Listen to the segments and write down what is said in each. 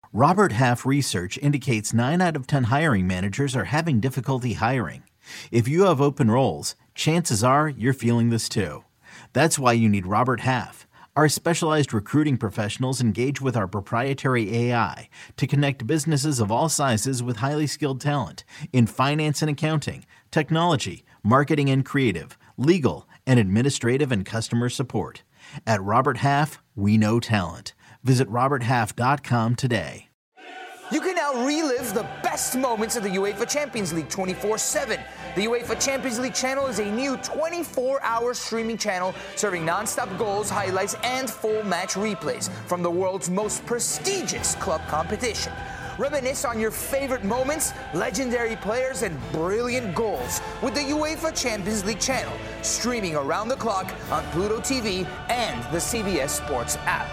Robert Half research indicates 9 out of 10 hiring managers are having difficulty hiring. If you have open roles, chances are you're feeling this too. That's why you need Robert Half. Our specialized recruiting professionals engage with our proprietary AI to connect businesses of all sizes with highly skilled talent in finance and accounting, technology, marketing and creative, legal, and administrative and customer support. At Robert Half, we know talent. Visit roberthalf.com today. You can now relive the best moments of the UEFA Champions League 24/7. The UEFA Champions League channel is a new 24-hour streaming channel serving non-stop goals, highlights, and full match replays from the world's most prestigious club competition. Reminisce on your favorite moments, legendary players, and brilliant goals with the UEFA Champions League channel, streaming around the clock on Pluto TV and the CBS Sports app.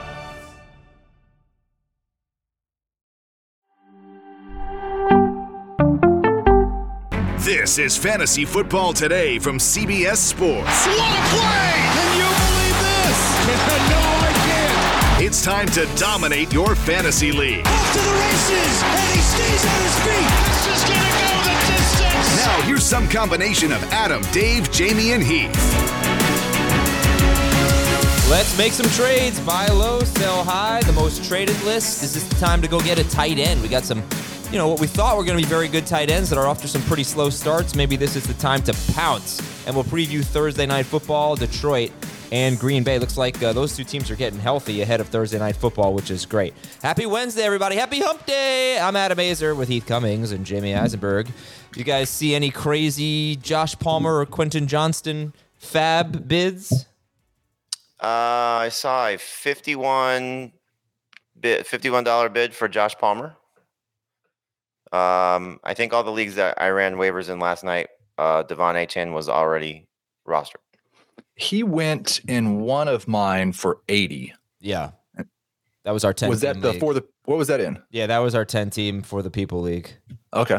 This is Fantasy Football Today from CBS Sports. What a play! Can you believe this? No, I can't. It's time to dominate your fantasy league. Off to the races, and he stays on his feet. This is going to go the distance. Now, here's some combination of Adam, Dave, Jamie, and Heath. Let's make some trades. Buy low, sell high. The most traded list. Is this the time to go get a tight end? We got some, what we thought were going to be very good tight ends that are off to some pretty slow starts. Maybe this is the time to pounce. And we'll preview Thursday Night Football, Detroit and Green Bay. Looks like those two teams are getting healthy ahead of Thursday Night Football, which is great. Happy Wednesday, everybody. Happy Hump Day. I'm Adam Azer with Heath Cummings and Jamie Eisenberg. You guys see any crazy Josh Palmer or Quentin Johnston fab bids? I saw a $51 bid for Josh Palmer. I think all the leagues that I ran waivers in last night, Devon Achane was already rostered. He went in one of mine for 80. Yeah. That was our 10 Was that league. What was that in? Yeah, that was our 10 team for the People League. Okay.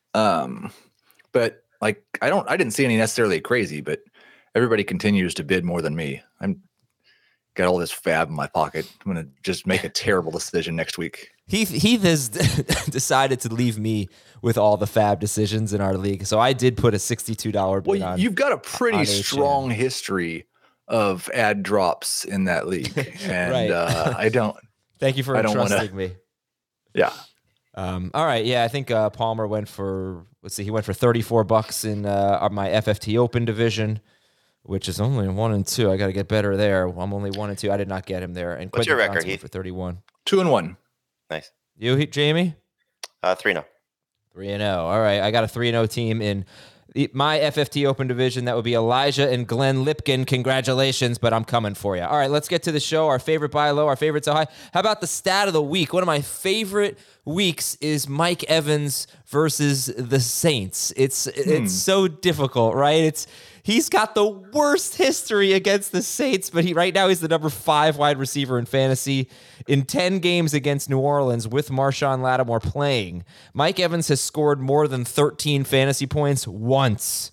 But I didn't see any necessarily crazy, but everybody continues to bid more than me. I'm got all this fab in my pocket. I'm going to just make a terrible decision next week. Heath has decided to leave me with all the fab decisions in our league. So I did put a $62 bid on. You've got a pretty strong history of ad drops in that league. And right. I don't. Thank you for entrusting me. Yeah. All right. Yeah, I think Palmer went for, he went for $34 in my FFT Open division, which is only 1 and 2. I got to get better there. I'm only 1 and 2. I did not get him there. And what's Quentin your record, Johnson Heath? For 31. 2-1. Nice. You, Jamie? 3-0. 3-0. All right. I got a 3-0 team in my FFT Open division. That would be Elijah and Glenn Lipkin. Congratulations, but I'm coming for you. All right, let's get to the show. Our favorite buy low, our favorite sell high. How about the stat of the week? One of my favorite weeks is Mike Evans versus the Saints. It's so difficult, right? He's got the worst history against the Saints, but right now he's the number 5 wide receiver in fantasy. In 10 games against New Orleans with Marshawn Lattimore playing, Mike Evans has scored more than 13 fantasy points once.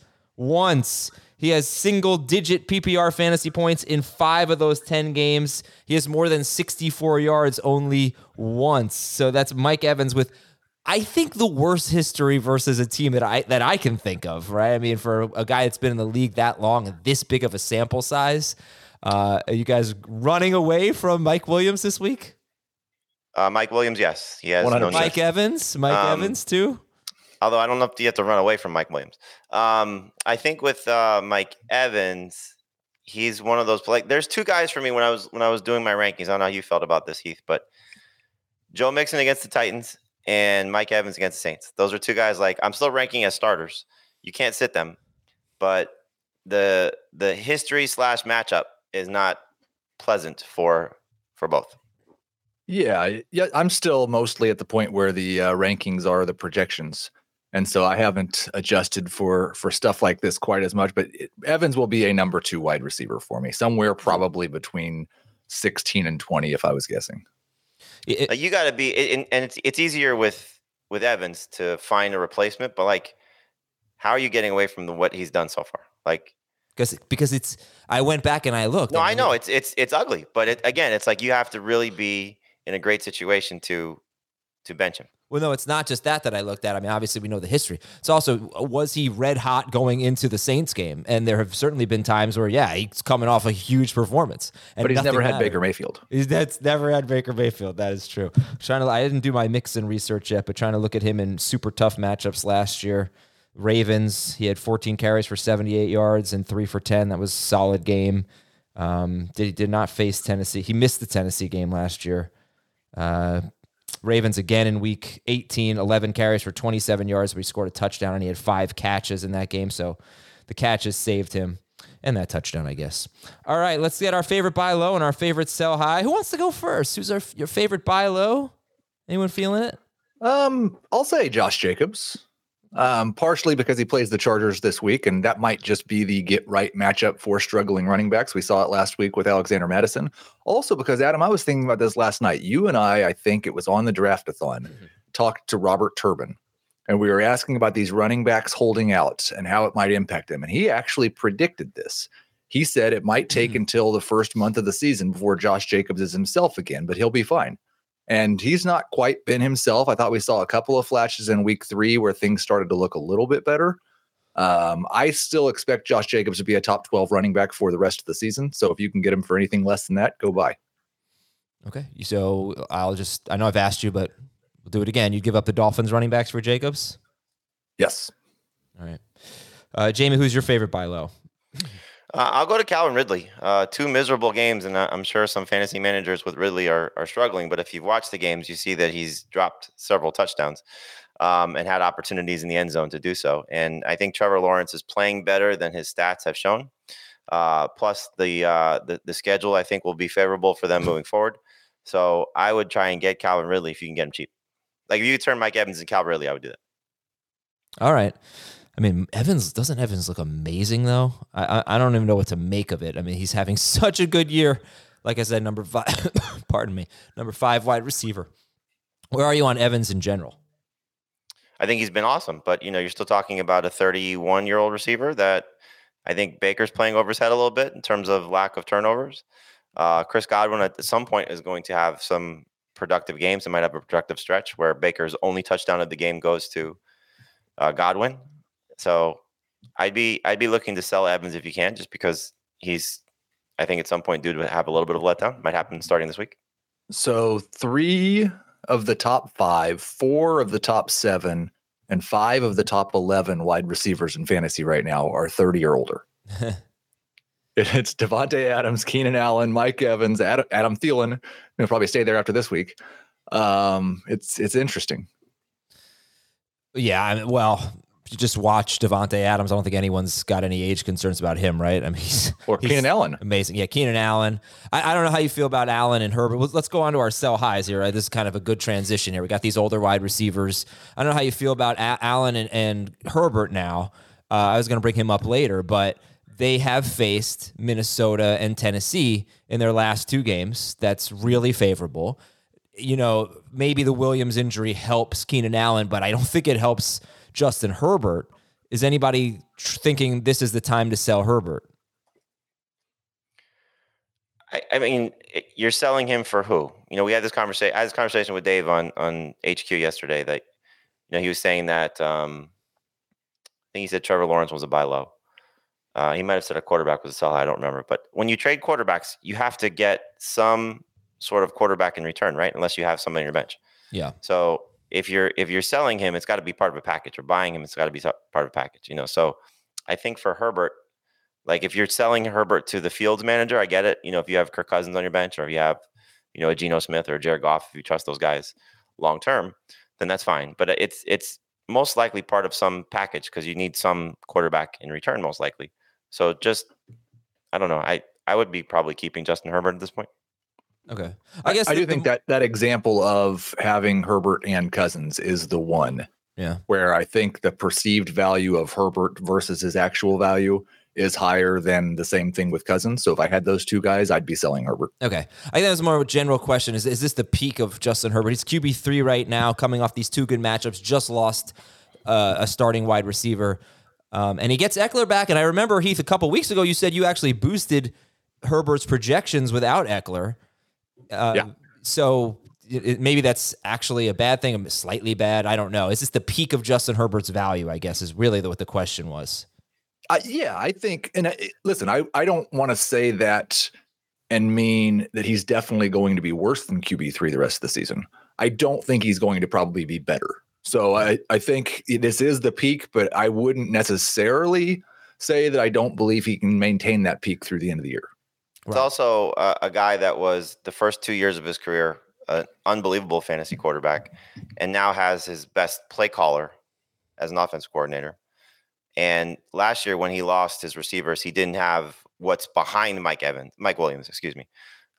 He has single-digit PPR fantasy points in 5 of those 10 games. He has more than 64 yards only once. So that's Mike Evans with, I think, the worst history versus a team that I can think of, right? I mean, for a guy that's been in the league that long and this big of a sample size, are you guys running away from Mike Williams this week? Mike Williams, yes. He has 100%. no Mike Evans? Evans, too? Although I don't know if you have to run away from Mike Williams. I think with Mike Evans, he's one of those. There's 2 guys for me when I was doing my rankings. I don't know how you felt about this, Heath, but Joe Mixon against the Titans and Mike Evans against the Saints. Those are 2 guys I'm still ranking as starters. You can't sit them, but the history / matchup is not pleasant for both. Yeah. I'm still mostly at the point where the rankings are the projections. And so I haven't adjusted for stuff like this quite as much, but Evans will be a number 2 wide receiver for me, somewhere probably between 16 and 20, if I was guessing. You got to be, and it's easier with Evans to find a replacement, but how are you getting away from what he's done so far? Because I went back and I looked. No, I know it's ugly, but it's you have to really be in a great situation to bench him. Well, no, it's not just that I looked at. I mean, obviously we know the history. It's also, was he red hot going into the Saints game? And there have certainly been times where, yeah, he's coming off a huge performance. But he's never had Baker Mayfield. That's never had Baker Mayfield. That is true. I didn't do my Mixon research yet, but trying to look at him in super tough matchups last year. Ravens, he had 14 carries for 78 yards and 3 for 10. That was a solid game. Did not face Tennessee. He missed the Tennessee game last year. Ravens again in week 18, 11 carries for 27 yards, but he scored a touchdown and he had 5 catches in that game. So the catches saved him and that touchdown, I guess. All right, let's get our favorite buy low and our favorite sell high. Who wants to go first? Who's your favorite buy low? Anyone feeling it? I'll say Josh Jacobs. Partially because he plays the Chargers this week, and that might just be the get right matchup for struggling running backs. We saw it last week with Alexander Mattison. Also because, Adam, I was thinking about this last night. You and I think it was on the Draftathon, talked to Robert Turbin, and we were asking about these running backs holding out and how it might impact them. And he actually predicted this. He said it might take until the first month of the season before Josh Jacobs is himself again, but he'll be fine. And he's not quite been himself. I thought we saw a couple of flashes in week 3 where things started to look a little bit better. I still expect Josh Jacobs to be a top 12 running back for the rest of the season. So if you can get him for anything less than that, go buy. Okay. So I know I've asked you, but we'll do it again. You'd give up the Dolphins running backs for Jacobs? Yes. All right. Jamie, who's your favorite buy low? I'll go to Calvin Ridley. 2 miserable games, and I'm sure some fantasy managers with Ridley are struggling. But if you've watched the games, you see that he's dropped several touchdowns and had opportunities in the end zone to do so. And I think Trevor Lawrence is playing better than his stats have shown. Plus, the schedule, I think, will be favorable for them moving forward. So I would try and get Calvin Ridley if you can get him cheap. Like if you turn Mike Evans and Calvin Ridley, I would do that. All right. I mean, doesn't Evans look amazing, though? I don't even know what to make of it. I mean, he's having such a good year. Like I said, number 5, pardon me, number 5 wide receiver. Where are you on Evans in general? I think he's been awesome, but you're still talking about a 31-year-old receiver that I think Baker's playing over his head a little bit in terms of lack of turnovers. Chris Godwin at some point is going to have some productive games. It might have a productive stretch where Baker's only touchdown of the game goes to Godwin. So I'd be looking to sell Evans if you can, just because he's, I think at some point due to have a little bit of letdown. Might happen starting this week. So 3 of the top 5, 4 of the top 7, and 5 of the top 11 wide receivers in fantasy right now are 30 or older. It's Devontae Adams, Keenan Allen, Mike Evans, Adam Thielen. He'll probably stay there after this week. It's interesting. Yeah, well, you just watch Devontae Adams. I don't think anyone's got any age concerns about him, right? I mean, he's Keenan Allen. Amazing. Yeah, Keenan Allen. I don't know how you feel about Allen and Herbert. Let's go on to our sell highs here, right? This is kind of a good transition here. We got these older wide receivers. I don't know how you feel about Allen and Herbert now. I was going to bring him up later, but they have faced Minnesota and Tennessee in their last 2 games. That's really favorable. Maybe the Williams injury helps Keenan Allen, but I don't think it helps Justin Herbert. Is anybody thinking this is the time to sell Herbert? I mean, you're selling him for who? We had this conversation. I had this conversation with Dave on HQ yesterday that, he was saying that I think he said Trevor Lawrence was a buy low. He might have said a quarterback was a sell high. I don't remember. But when you trade quarterbacks, you have to get some sort of quarterback in return, right? Unless you have somebody on your bench. Yeah. So if you're selling him, it's got to be part of a package, or buying him, it's got to be part of a package, So I think for Herbert, like if you're selling Herbert to the Fields manager, I get it. If you have Kirk Cousins on your bench, or if you have, a Geno Smith or a Jared Goff, if you trust those guys long term, then that's fine. But it's most likely part of some package because you need some quarterback in return, most likely. So I don't know. I would be probably keeping Justin Herbert at this point. Okay. I do think that example of having Herbert and Cousins is the one. Yeah. Where I think the perceived value of Herbert versus his actual value is higher than the same thing with Cousins. So if I had those 2 guys, I'd be selling Herbert. Okay. I think that's more of a general question. Is this the peak of Justin Herbert? He's QB3 right now, coming off these 2 good matchups, just lost a starting wide receiver. And he gets Eckler back. And I remember, Heath, a couple weeks ago, you said you actually boosted Herbert's projections without Eckler. Yeah. So maybe that's actually a bad thing, slightly bad. I don't know. Is this the peak of Justin Herbert's value, I guess, is really what the question was. Yeah, I think, and listen, I don't want to say that and mean that he's definitely going to be worse than QB3 the rest of the season. I don't think he's going to probably be better. So I think this is the peak, but I wouldn't necessarily say that I don't believe he can maintain that peak through the end of the year. It's also a guy that was the first 2 years of his career an unbelievable fantasy quarterback, and now has his best play caller as an offense coordinator. And last year when he lost his receivers, he didn't have what's behind Mike Williams, excuse me.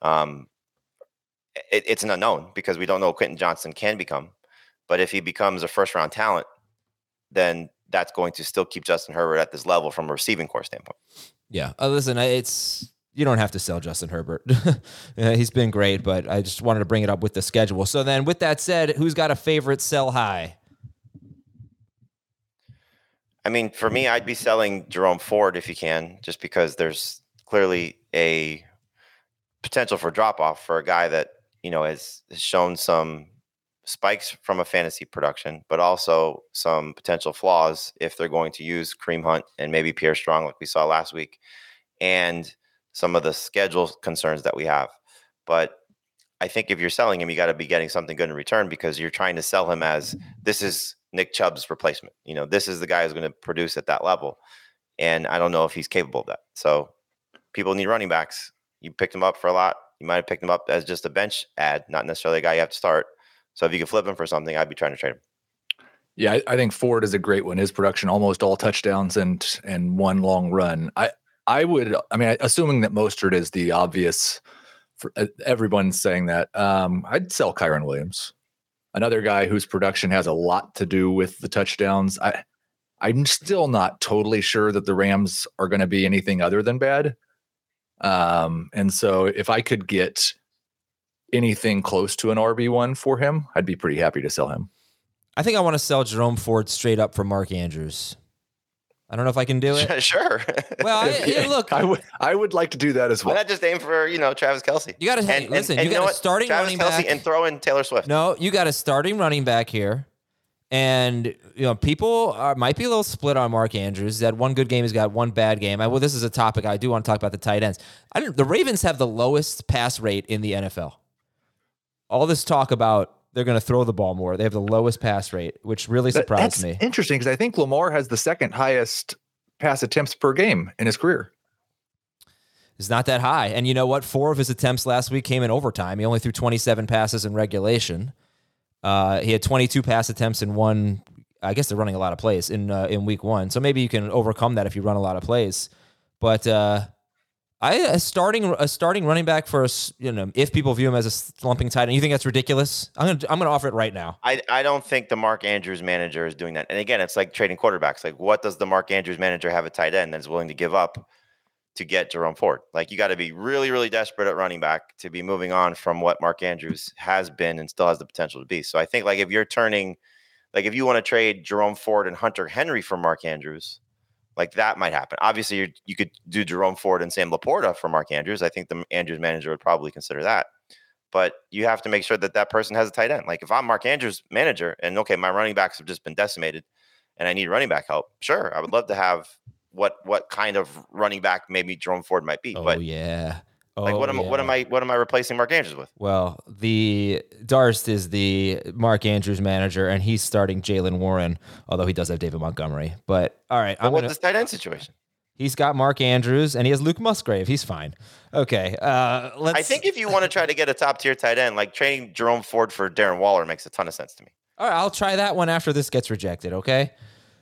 It's an unknown because we don't know what Quentin Johnson can become. But if he becomes a first-round talent, then that's going to still keep Justin Herbert at this level from a receiving core standpoint. Yeah. Listen, you don't have to sell Justin Herbert. He's been great, but I just wanted to bring it up with the schedule. So then with that said, who's got a favorite sell high? I mean, for me, I'd be selling Jerome Ford if you can, just because there's clearly a potential for drop-off for a guy that, has shown some spikes from a fantasy production, but also some potential flaws if they're going to use Kareem Hunt and maybe Pierre Strong like we saw last week, and some of the schedule concerns that we have. But I think if you're selling him, you got to be getting something good in return, because you're trying to sell him as this is Nick Chubb's replacement. This is the guy who's going to produce at that level. And I don't know if he's capable of that. So people need running backs. You picked him up for a lot. You might have picked him up as just a bench ad, not necessarily a guy you have to start. So if you could flip him for something, I'd be trying to trade him. Yeah, I think Ford is a great one. His production, almost all touchdowns and one long run. Assuming that Mostert is the obvious, everyone's saying that, I'd sell Kyren Williams. Another guy whose production has a lot to do with the touchdowns. I'm still not totally sure that the Rams are going to be anything other than bad. And so if I could get anything close to an RB1 for him, I'd be pretty happy to sell him. I think I want to sell Jerome Ford straight up for Mark Andrews. I don't know if I can do it. Sure. Well, look, I would like to do that as well. Why not just aim for Travis Kelce? You got to listen. You got a starting Travis running Kelce back and throw in Taylor Swift. No, you got a starting running back here, and people might be a little split on Mark Andrews. He's had one good game. He's got one bad game. This is a topic I do want to talk about, the tight ends. The Ravens have the lowest pass rate in the NFL. All this talk about they're going to throw the ball more. They have the lowest pass rate, which really surprised me. Interesting, because I think Lamar has the second highest pass attempts per game in his career. It's not that high. And you know what? 4 of his attempts last week came in overtime. He only threw 27 passes in regulation. He had 22 pass attempts in one. I guess they're running a lot of plays in week 1. So maybe you can overcome that if you run a lot of plays. But a starting running back for if people view him as a slumping tight end, you think that's ridiculous? I'm gonna offer it right now. I don't think the Mark Andrews manager is doing that. And again, it's like trading quarterbacks. Like, what does the Mark Andrews manager have a tight end that's willing to give up to get Jerome Ford? Like, you got to be really, really desperate at running back to be moving on from what Mark Andrews has been and still has the potential to be. So I think if you want to trade Jerome Ford and Hunter Henry for Mark Andrews, that might happen. Obviously, you could do Jerome Ford and Sam Laporta for Mark Andrews. I think the Andrews manager would probably consider that. But you have to make sure that person has a tight end. Like, if I'm Mark Andrews' manager and, okay, my running backs have just been decimated and I need running back help, sure, I would love to have what kind of running back maybe Jerome Ford might be. Oh, but yeah. What am I replacing Mark Andrews with? Well, the Darst is the Mark Andrews manager, and he's starting Jaylen Warren, although he does have David Montgomery. But all right, what's this tight end situation? He's got Mark Andrews, and he has Luke Musgrave. He's fine. Okay, I think if you want to try to get a top tier tight end, like trading Jerome Ford for Darren Waller makes a ton of sense to me. All right, I'll try that one after this gets rejected. Okay.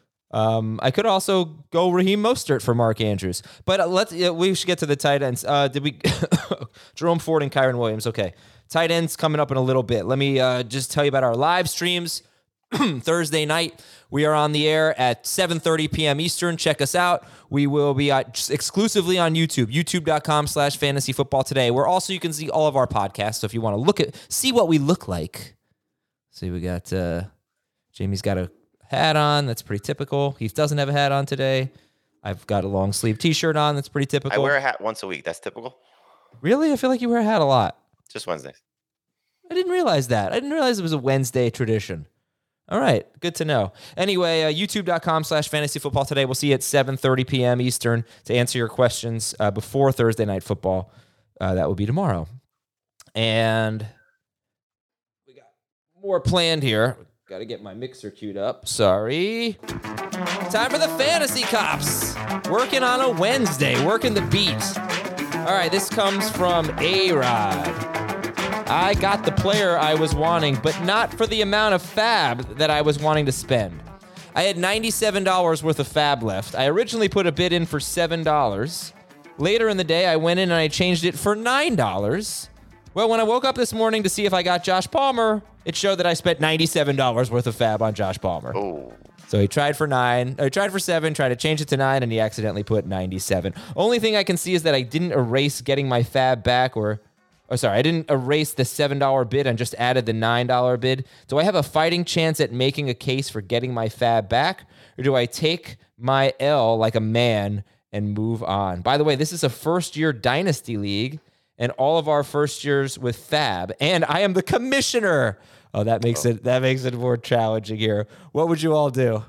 I could also go Raheem Mostert for Mark Andrews, but we should get to the tight ends. Jerome Ford and Kyren Williams. Okay. Tight ends coming up in a little bit. Let me just tell you about our live streams. Thursday night, we are on the air at 7:30 p.m. Eastern. Check us out. We will be exclusively on YouTube, youtube.com/fantasyfootballtoday, where also you can see all of our podcasts. So if you want to see what we look like. See, we got, Jamie's got a hat on. That's pretty typical. Heath doesn't have a hat on today. I've got a long sleeve t-shirt on. That's pretty typical. I wear a hat once a week. That's typical. Really? I feel like you wear a hat a lot. Just Wednesdays. I didn't realize that. I didn't realize it was a Wednesday tradition. All right, good to know. Anyway, youtube.com/fantasyfootball today. We'll see you at 7:30 p.m. Eastern to answer your questions before Thursday Night Football. That will be tomorrow. And we got more planned here. Got to get my mixer queued up. Sorry. Time for the Fantasy Cops. Working on a Wednesday, working the beat. All right, this comes from A-Rod. I got the player I was wanting, but not for the amount of fab that I was wanting to spend. I had $97 worth of fab left. I originally put a bid in for $7. Later in the day, I went in and I changed it for $9. Well, when I woke up this morning to see if I got Josh Palmer, it showed that I spent $97 worth of fab on Josh Palmer. Oh. So he tried for $7, tried to change it to $9, and he accidentally put 97. Only thing I can see is that I didn't erase getting my fab back, I didn't erase the $7 bid and just added the $9 bid. Do I have a fighting chance at making a case for getting my fab back, or do I take my L like a man and move on? By the way, this is a first-year dynasty league, and all of our first years with fab, and I am the commissioner. Oh, that makes it more challenging here. What would you all do?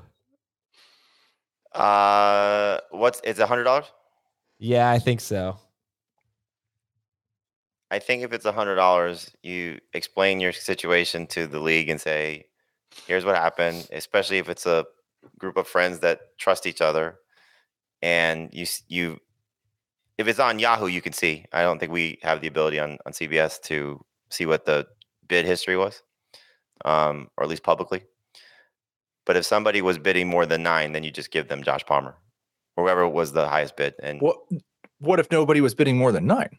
It's $100? Yeah, I think so. I think if it's $100, you explain your situation to the league and say, here's what happened, especially if it's a group of friends that trust each other. And you if it's on Yahoo, you can see. I don't think we have the ability on CBS to see what the bid history was, or at least publicly. But if somebody was bidding more than 9, then you just give them Josh Palmer, or whoever was the highest bid. And what if nobody was bidding more than 9?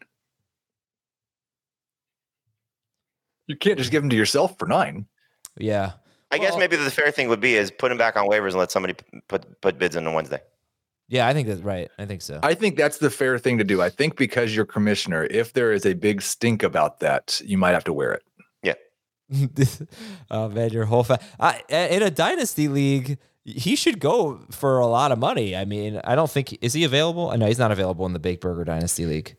You can't just give them to yourself for 9. Yeah. I guess maybe the fair thing would be is put him back on waivers and let somebody put bids in on Wednesday. Yeah, I think that's right. I think so. I think that's the fair thing to do. I think because you're commissioner, if there is a big stink about that, you might have to wear it. Yeah. Oh man, your whole in a dynasty league, he should go for a lot of money. I mean, I don't think is he available? No, he's not available in the Big Burger Dynasty League.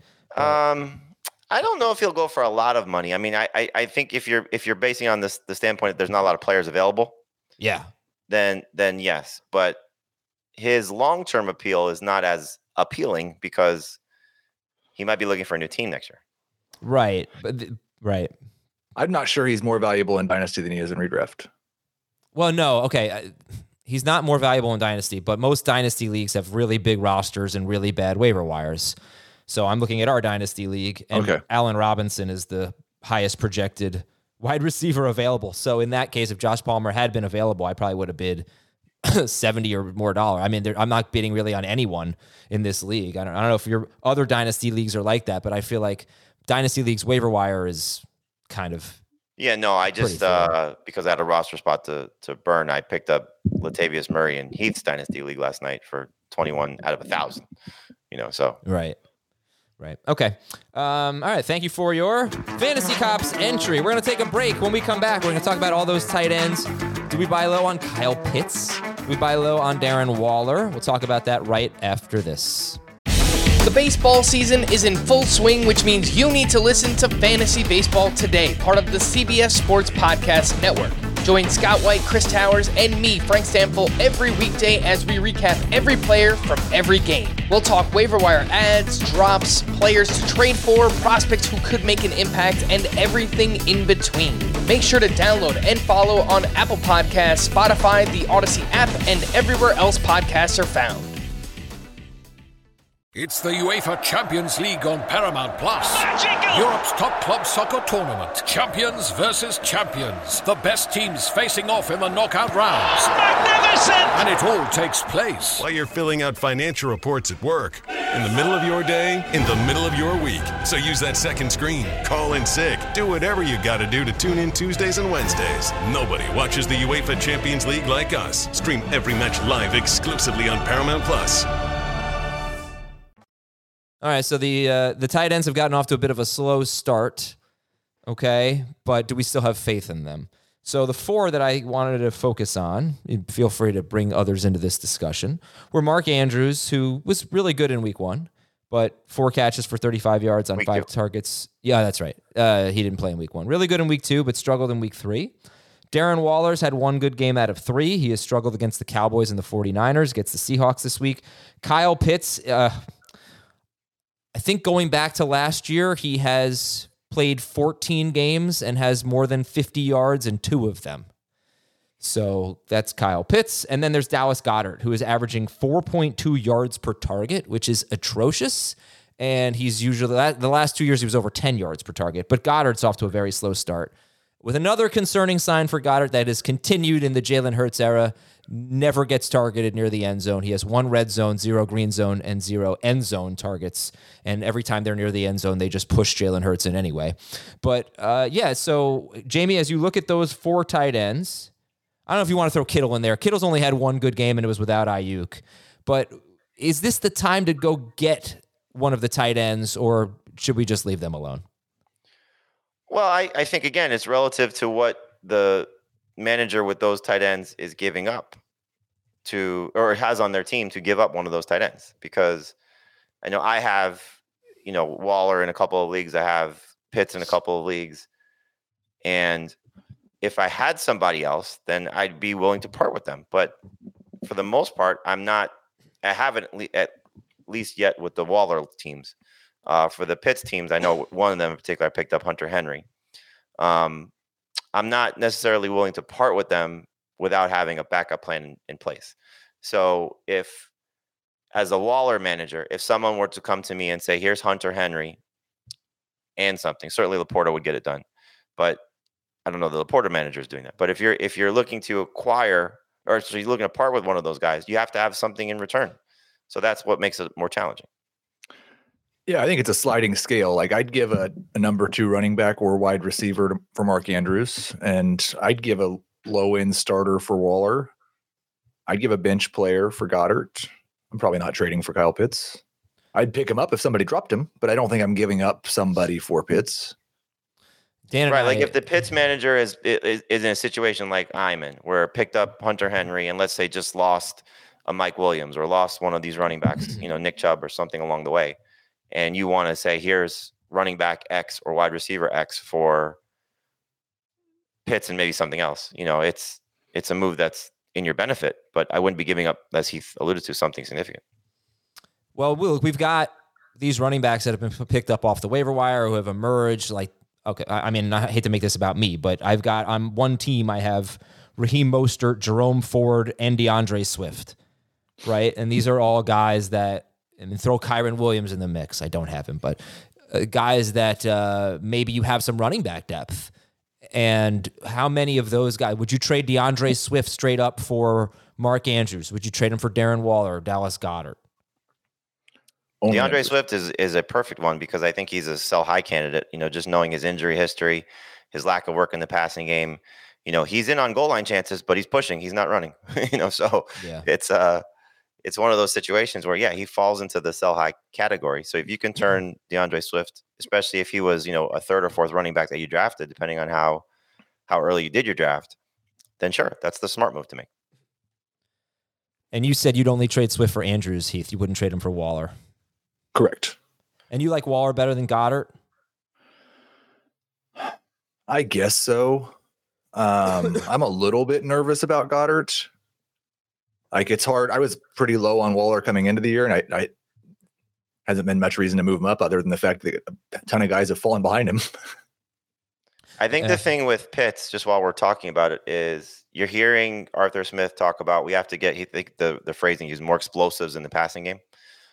I don't know if he'll go for a lot of money. I mean, I think if you're basing on the standpoint that there's not a lot of players available, yeah, then yes. But his long-term appeal is not as appealing because he might be looking for a new team next year. Right. Right. I'm not sure he's more valuable in Dynasty than he is in redraft. Well, no. Okay. He's not more valuable in Dynasty, but most Dynasty leagues have really big rosters and really bad waiver wires. So I'm looking at our Dynasty League, and Allen Robinson is the highest projected wide receiver available. So in that case, if Josh Palmer had been available, I probably would have bid $70 or more. I mean, I'm not bidding really on anyone in this league. I don't know if your other Dynasty leagues are like that, but I feel like Dynasty League's waiver wire is kind of... Yeah, no, I just, because I had a roster spot to burn, I picked up Latavius Murray in Heath's Dynasty League last night for 21 out of 1,000, so. Right. Okay. All right. Thank you for your Fantasy Cops entry. We're going to take a break. When we come back, we're going to talk about all those tight ends. Do we buy low on Kyle Pitts? Do we buy low on Darren Waller? We'll talk about that right after this. The baseball season is in full swing, which means you need to listen to Fantasy Baseball Today, part of the CBS Sports Podcast Network. Join Scott White, Chris Towers, and me, Frank Stample, every weekday as we recap every player from every game. We'll talk waiver wire ads, drops, players to trade for, prospects who could make an impact, and everything in between. Make sure to download and follow on Apple Podcasts, Spotify, the Odyssey app, and everywhere else podcasts are found. It's the UEFA Champions League on Paramount Plus. Europe's top club soccer tournament. Champions versus champions. The best teams facing off in the knockout rounds. Magnificent! And it all takes place while you're filling out financial reports at work, in the middle of your day, in the middle of your week. So use that second screen. Call in sick. Do whatever you got to do to tune in Tuesdays and Wednesdays. Nobody watches the UEFA Champions League like us. Stream every match live exclusively on Paramount Plus. All right, so the tight ends have gotten off to a bit of a slow start, okay? But do we still have faith in them? So the 4 that I wanted to focus on, feel free to bring others into this discussion, were Mark Andrews, who was really good in week 1, but 4 catches for 35 yards on Week 5 2. targets. Yeah, that's right. He didn't play in week 1. Really good in week 2, but struggled in week 3. Darren Waller's had 1 good game out of 3. He has struggled against the Cowboys and the 49ers, gets the Seahawks this week. Kyle Pitts, I think going back to last year, he has played 14 games and has more than 50 yards in 2 of them. So that's Kyle Pitts. And then there's Dallas Goedert, who is averaging 4.2 yards per target, which is atrocious. And he's usually, the last 2 years, he was over 10 yards per target. But Goddard's off to a very slow start. With another concerning sign for Goddard that has continued in the Jalen Hurts era, never gets targeted near the end zone. He has 1 red zone, 0 green zone, and 0 end zone targets. And every time they're near the end zone, they just push Jalen Hurts in anyway. But so Jamie, as you look at those 4 tight ends, I don't know if you want to throw Kittle in there. Kittle's only had 1 good game, and it was without Ayuk. But is this the time to go get one of the tight ends, or should we just leave them alone? Well, I think, again, it's relative to what the manager with those tight ends is giving up to, or has on their team to give up one of those tight ends. Because I know I have, Waller in a couple of leagues. I have Pitts in a couple of leagues. And if I had somebody else, then I'd be willing to part with them. But for the most part, I haven't at least yet with the Waller teams. For the Pitts teams, I know one of them in particular, I picked up Hunter Henry. I'm not necessarily willing to part with them without having a backup plan in place. So if, as a Waller manager, if someone were to come to me and say, here's Hunter Henry and something, certainly Laporta would get it done. But I don't know the Laporta manager is doing that. But if you're looking to acquire, or so you're looking to part with one of those guys, you have to have something in return. So that's what makes it more challenging. Yeah, I think it's a sliding scale. Like I'd give a number 2 running back or wide receiver for Mark Andrews, and I'd give a low-end starter for Waller. I'd give a bench player for Goddard. I'm probably not trading for Kyle Pitts. I'd pick him up if somebody dropped him, but I don't think I'm giving up somebody for Pitts. Right, like if the Pitts manager is in a situation like I'm in, where picked up Hunter Henry and let's say just lost a Mike Williams or lost one of these running backs, Nick Chubb or something along the way, and you want to say, here's running back X or wide receiver X for Pitts and maybe something else, it's a move that's in your benefit, but I wouldn't be giving up, as Heath alluded to, something significant. Well, look, we've got these running backs that have been picked up off the waiver wire who have emerged. Like, okay, I mean, I hate to make this about me, but on one team, I have Raheem Mostert, Jerome Ford, and DeAndre Swift, right? And these are all guys that, and throw Kyron Williams in the mix. I don't have him, but guys that maybe you have some running back depth. And how many of those guys would you trade DeAndre Swift straight up for Mark Andrews? Would you trade him for Darren Waller or Dallas Goedert? DeAndre Swift is a perfect one because I think he's a sell high candidate. Just knowing his injury history, his lack of work in the passing game. He's in on goal line chances, but he's pushing. He's not running. So yeah. It's one of those situations where, he falls into the sell high category. So if you can turn DeAndre Swift, especially if he was, a third or fourth running back that you drafted, depending on how early you did your draft, then sure, that's the smart move to make. And you said you'd only trade Swift for Andrews, Heath. You wouldn't trade him for Waller. Correct. And you like Waller better than Goddard? I guess so. I'm a little bit nervous about Goddard. Like it's hard. I was pretty low on Waller coming into the year, and I hasn't been much reason to move him up other than the fact that a ton of guys have fallen behind him. I think the thing with Pitts, just while we're talking about it, is you're hearing Arthur Smith talk about we have to get, the phrasing used, more explosives in the passing game.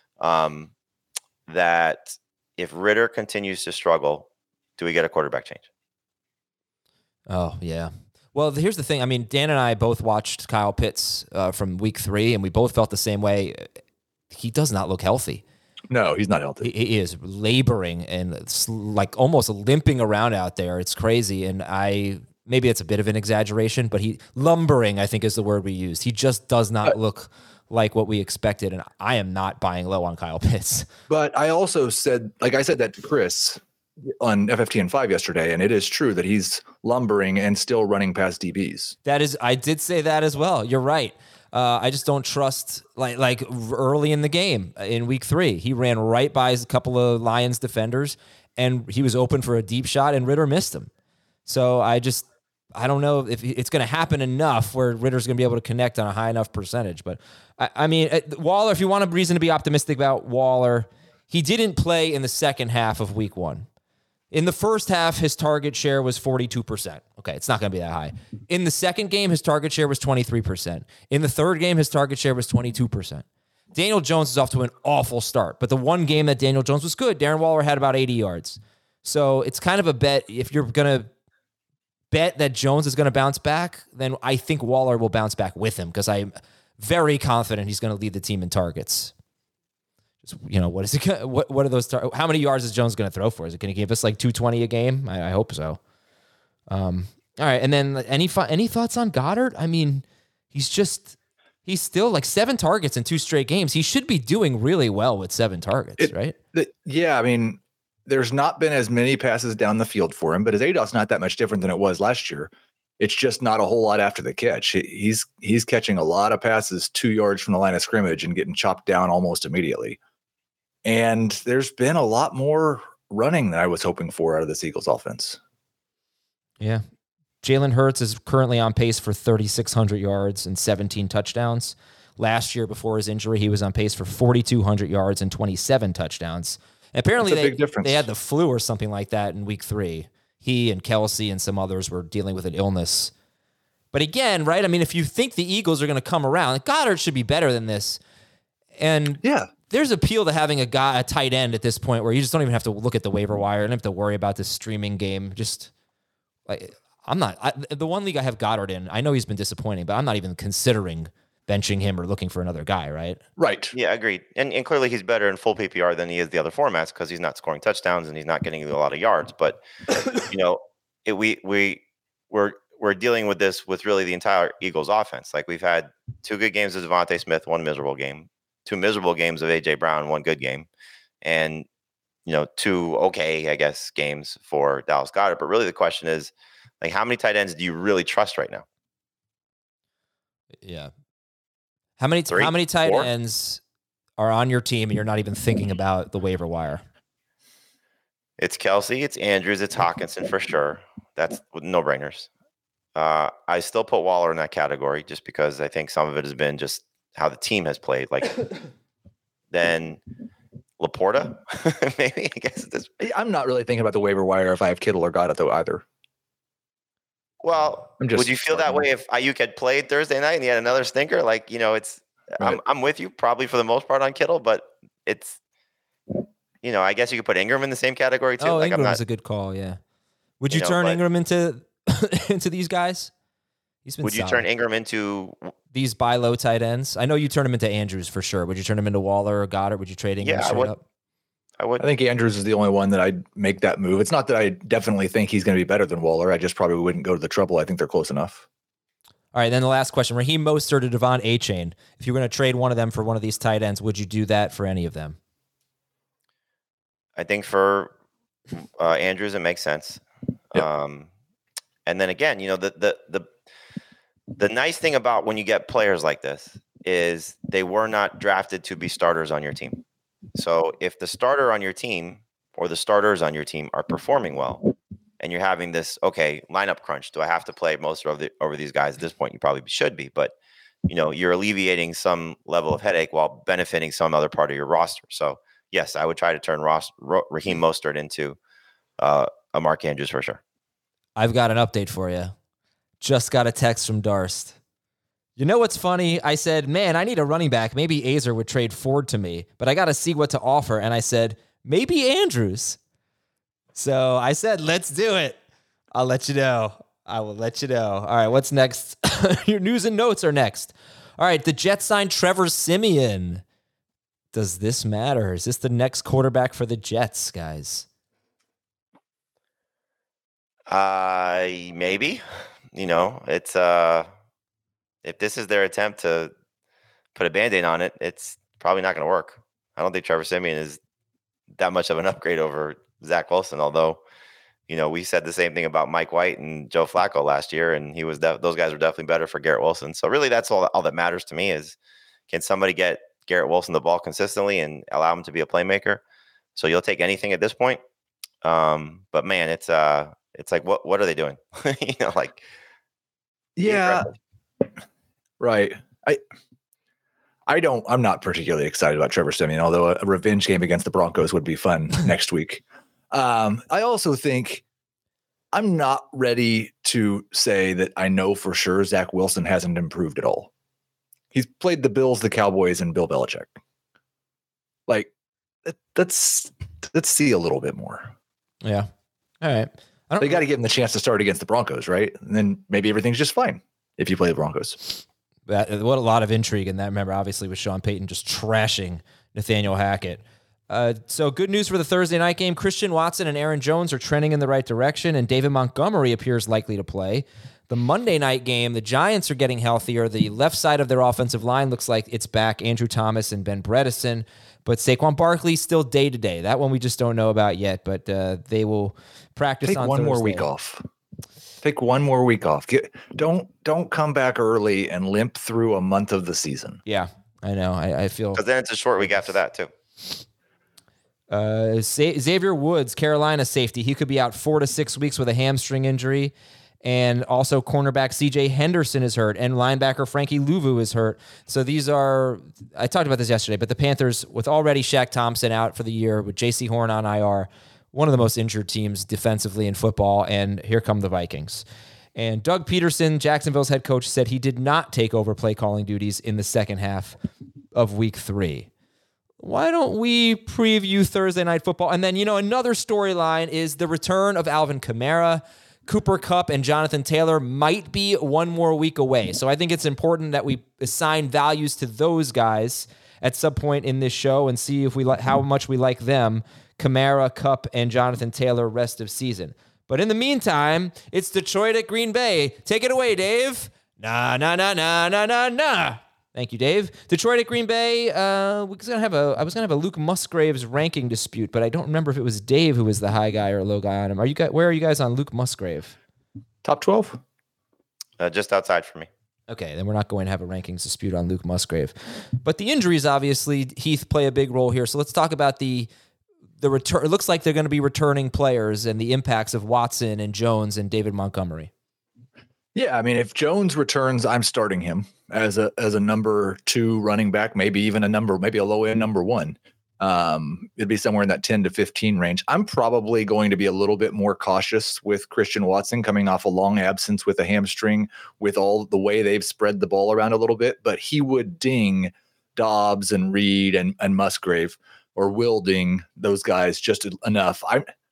That if Ritter continues to struggle, do we get a quarterback change? Oh, yeah. Well, here's the thing. I mean, Dan and I both watched Kyle Pitts from week 3, and we both felt the same way. He does not look healthy. No, he's not healthy. He is laboring and like almost limping around out there. It's crazy. And maybe it's a bit of an exaggeration, but lumbering, I think is the word we used. He just does not look like what we expected. And I am not buying low on Kyle Pitts. But I also said, I said that to Chris on FFTN 5 yesterday, and it is true that he's lumbering and still running past DBs. I did say that as well. You're right. I just don't trust like early in the game in week 3. He ran right by a couple of Lions defenders, and he was open for a deep shot, and Ritter missed him. So I don't know if it's going to happen enough where Ritter's going to be able to connect on a high enough percentage. But I mean, Waller, if you want a reason to be optimistic about Waller, he didn't play in the second half of week 1. In the first half, his target share was 42%. Okay, it's not going to be that high. In the second game, his target share was 23%. In the third game, his target share was 22%. Daniel Jones is off to an awful start, but the one game that Daniel Jones was good, Darren Waller had about 80 yards. So it's kind of a bet. If you're going to bet that Jones is going to bounce back, then I think Waller will bounce back with him because I'm very confident he's going to lead the team in targets. What is it? What are those? How many yards is Jones going to throw for? Is it going to give us like 220 a game? I hope so. All right, and then any thoughts on Goddard? I mean, he's still like 7 targets in 2 straight games. He should be doing really well with 7 targets, right? Yeah, I mean, there's not been as many passes down the field for him, but his ADOT's not that much different than it was last year. It's just not a whole lot after the catch. He's catching a lot of passes 2 yards from the line of scrimmage and getting chopped down almost immediately. And there's been a lot more running than I was hoping for out of this Eagles offense. Yeah. Jalen Hurts is currently on pace for 3,600 yards and 17 touchdowns. Last year, before his injury, he was on pace for 4,200 yards and 27 touchdowns. And apparently, they had the flu or something like that in week 3. He and Kelsey and some others were dealing with an illness. But again, right? I mean, if you think the Eagles are going to come around, Goddard should be better than this. And yeah, there's appeal to having a tight end at this point where you just don't even have to look at the waiver wire and have to worry about this streaming game. Just like the one league I have Goddard in, I know he's been disappointing, but I'm not even considering benching him or looking for another guy, right? Right. Yeah, agreed. And clearly he's better in full PPR than he is the other formats because he's not scoring touchdowns and he's not getting a lot of yards. But we're dealing with this with really the entire Eagles offense. Like we've had 2 good games of Devontae Smith, 1 miserable game, 2 miserable games of AJ Brown, 1 good game, and 2 okay, I guess, games for Dallas Goedert. But really the question is, like, how many tight ends do you really trust right now? Yeah. How many tight ends are on your team and you're not even thinking about the waiver wire? It's Kelsey, it's Andrews, it's Hawkinson for sure. That's no-brainers. I still put Waller in that category just because I think some of it has been just how the team has played. Like, then Laporta, maybe, I guess. I'm not really thinking about the waiver wire if I have Kittle or Goddard, though, either. Well, would you feel that way if Ayuk had played Thursday night and he had another stinker? Like, it's right. I'm with you probably for the most part on Kittle, but it's, I guess you could put Ingram in the same category too. Oh, like, Ingram's a good call, yeah. Would you turn Ingram into these guys? Would you turn Ingram into these buy low tight ends? I know you turn him into Andrews for sure. Would you turn him into Waller or Goddard? Would you trade Ingram straight up? I would. I think Andrews is the only one that I'd make that move. It's not that I definitely think he's going to be better than Waller. I just probably wouldn't go to the trouble. I think they're close enough. All right, then the last question. Raheem Mostert or Devon Achane. If you were going to trade one of them for one of these tight ends, would you do that for any of them? I think for Andrews, it makes sense. Yep. And then again, the nice thing about when you get players like this is they were not drafted to be starters on your team. So if the starter on your team or the starters on your team are performing well and you're having this, lineup crunch, do I have to play most over these guys? At this point, you probably should be, but you're alleviating some level of headache while benefiting some other part of your roster. So yes, I would try to turn Raheem Mostert into a Mark Andrews for sure. I've got an update for you. Just got a text from Darst. You know what's funny? I said, man, I need a running back. Maybe Azer would trade Ford to me, but I got to see what to offer. And I said, maybe Andrews. So I said, let's do it. I'll let you know. I will let you know. All right, what's next? Your news and notes are next. All right, the Jets signed Trevor Siemian. Does this matter? Is this the next quarterback for the Jets, guys? Maybe. It's if this is their attempt to put a Band-Aid on it, it's probably not going to work. I don't think Trevor Siemian is that much of an upgrade over Zach Wilson, although, we said the same thing about Mike White and Joe Flacco last year, and those guys were definitely better for Garrett Wilson. So really, that's all that matters to me is, can somebody get Garrett Wilson the ball consistently and allow him to be a playmaker? So you'll take anything at this point. But man, it's like, what are they doing? Yeah, right. I'm not particularly excited about Trevor Siemian, although a revenge game against the Broncos would be fun next week. I also think I'm not ready to say that I know for sure Zach Wilson hasn't improved at all. He's played the Bills, the Cowboys, and Bill Belichick. Like, let's see a little bit more. Yeah. All right. They got to give him the chance to start against the Broncos, right? And then maybe everything's just fine if you play the Broncos. What a lot of intrigue in that. Remember, obviously, with Sean Payton just trashing Nathaniel Hackett. So good news for the Thursday night game. Christian Watson and Aaron Jones are trending in the right direction, and David Montgomery appears likely to play. The Monday night game, the Giants are getting healthier. The left side of their offensive line looks like it's back. Andrew Thomas and Ben Bredeson. But Saquon Barkley still day-to-day. That one we just don't know about yet, but they will practice on Thursday. Take one more week off. Take one more week off. Don't come back early and limp through a month of the season. Yeah, I know. I feel... Because then it's a short week after that, too. Xavier Woods, Carolina safety. He could be out 4 to 6 weeks with a hamstring injury. And also cornerback C.J. Henderson is hurt, and linebacker Frankie Louvu is hurt. So these are, I talked about this yesterday, but the Panthers, with already Shaq Thompson out for the year, with J.C. Horn on IR, one of the most injured teams defensively in football, and here come the Vikings. And Doug Peterson, Jacksonville's head coach, said he did not take over play calling duties in the second half of week 3. Why don't we preview Thursday Night Football? And then, another storyline is the return of Alvin Kamara. Cooper Kupp and Jonathan Taylor might be one more week away. So I think it's important that we assign values to those guys at some point in this show and see if how much we like them, Kamara, Kupp, and Jonathan Taylor rest of season. But in the meantime, it's Detroit at Green Bay. Take it away, Dave. Nah. Thank you, Dave. Detroit at Green Bay. I was gonna have a Luke Musgraves ranking dispute, but I don't remember if it was Dave who was the high guy or low guy on him. Where are you guys on Luke Musgrave? Top 12? Just outside for me. Okay, then we're not going to have a rankings dispute on Luke Musgrave. But the injuries, obviously, Heath, play a big role here. So let's talk about the return. It looks like they're going to be returning players and the impacts of Watson and Jones and David Montgomery. Yeah, I mean, if Jones returns, I'm starting him as a number 2 running back, maybe even maybe a low end number 1. It'd be somewhere in that 10 to 15 range. I'm probably going to be a little bit more cautious with Christian Watson coming off a long absence with a hamstring, with all the way they've spread the ball around a little bit, but he would ding Dobbs and Reed and Musgrave, or will ding those guys just enough.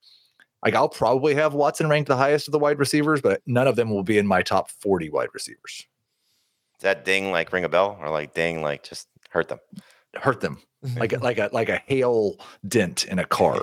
I'll probably have Watson ranked the highest of the wide receivers, but none of them will be in my top 40 wide receivers. Does that ding like ring a bell, or like ding like just hurt them? Hurt them like a hail dent in a car.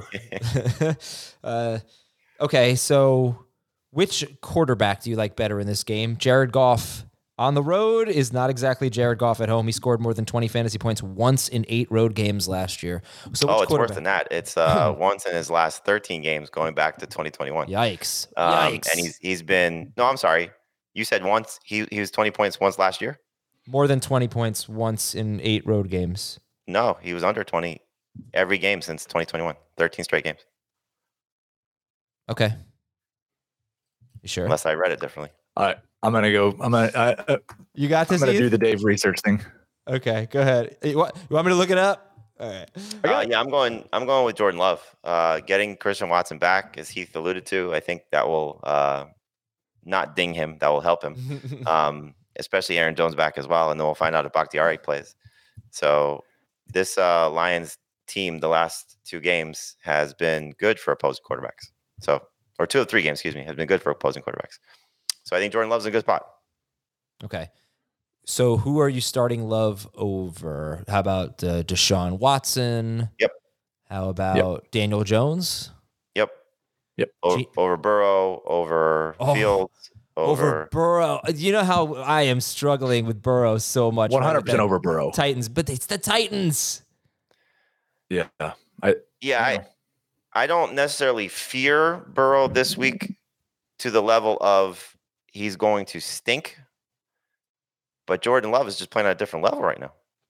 Okay, so which quarterback do you like better in this game? Jared Goff on the road is not exactly Jared Goff at home. He scored more than 20 fantasy points once in 8 road games last year. So it's worse than that. It's once in his last 13 games going back to 2021. Yikes. And he's been, no, I'm sorry. You said once he was 20 points once last year? More than 20 points once in 8 road games. No, he was under 20 every game since 2021. 13 straight games. Okay. You sure? Unless I read it differently. All right. You got this. I'm going to do the Dave research thing. Okay, go ahead. You want me to look it up? All right. Yeah, I'm going with Jordan Love. Getting Christian Watson back, as Heath alluded to, I think that will not ding him. That will help him. Especially Aaron Jones back as well, and then we'll find out if Bakhtiari plays. So this Lions team, the last 2 games, has been good for opposing quarterbacks. Or 2 of 3 games, has been good for opposing quarterbacks. So I think Jordan Love's in a good spot. Okay. So who are you starting Love over? How about Deshaun Watson? Yep. How about Daniel Jones? Yep. Over Burrow, over Fields. Over Burrow. You know how I am struggling with Burrow so much. 100% over Burrow. Titans, but it's the Titans. Yeah. I don't necessarily fear Burrow this week to the level of he's going to stink. But Jordan Love is just playing at a different level right now.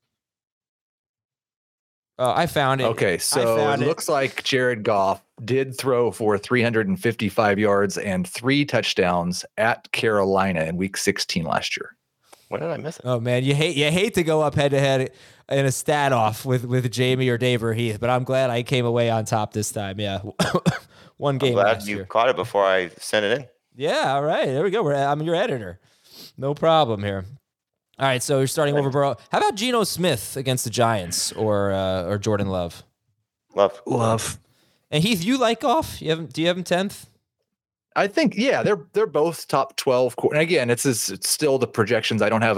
I found it. Okay, so it looks like Jared Goff did throw for 355 yards and 3 touchdowns at Carolina in Week 16 last year. When did I miss it? Oh man, you hate to go up head to head in a stat off with Jamie or Dave or Heath, but I'm glad I came away on top this time. Yeah, one game. I'm glad you caught it before I sent it in. Yeah, all right, there we go. I'm your editor. No problem here. All right, so you're starting over Burrow. How about Geno Smith against the Giants or Jordan Love? Love. And Heath, you like Goff? Do you have him 10th? I think, yeah, they're both top 12. And again, it's still the projections. I don't have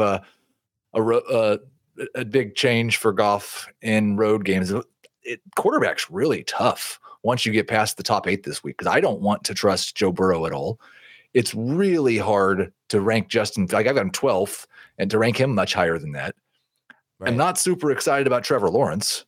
a big change for Goff in road games. Quarterback's really tough once you get past the top 8 this week, because I don't want to trust Joe Burrow at all. It's really hard to rank Justin. Like, I've got him 12th, and to rank him much higher than that. Right. I'm not super excited about Trevor Lawrence.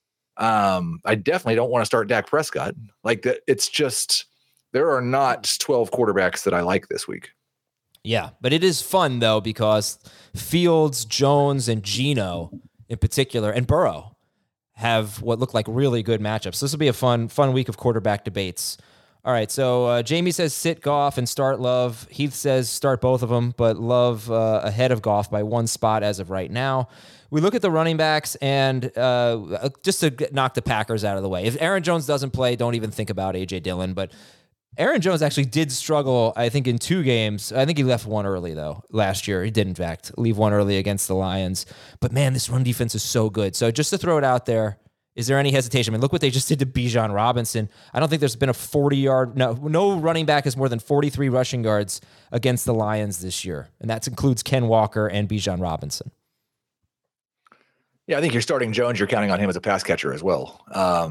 I definitely don't want to start Dak Prescott. Like, that, it's just, there are not 12 quarterbacks that I like this week. Yeah, but it is fun, though, because Fields, Jones, and Geno in particular, and Burrow have what look like really good matchups. So this will be a fun week of quarterback debates. All right, so Jamie says sit Goff and start Love. Heath says start both of them, but Love ahead of Goff by 1 spot as of right now. We look at the running backs, and just to knock the Packers out of the way, if Aaron Jones doesn't play, don't even think about A.J. Dillon, but Aaron Jones actually did struggle, I think, in 2 games. I think he left one early, though, last year. He did, in fact, leave one early against the Lions. But, man, this run defense is so good. So just to throw it out there, is there any hesitation? I mean, look what they just did to Bijan Robinson. I don't think there's been a 40-yard... No running back has more than 43 rushing yards against the Lions this year. And that includes Ken Walker and Bijan Robinson. Yeah, I think you're starting Jones. You're counting on him as a pass catcher as well.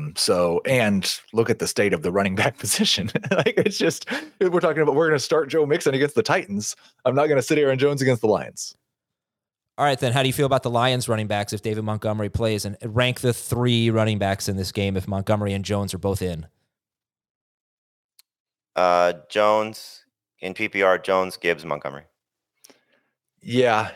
And look at the state of the running back position. Like, it's just, we're talking about, we're going to start Joe Mixon against the Titans. I'm not going to sit Aaron Jones against the Lions. All right, then how do you feel about the Lions running backs if David Montgomery plays, and rank the 3 running backs in this game if Montgomery and Jones are both in? Jones in PPR, Jones, Gibbs, Montgomery. Yeah.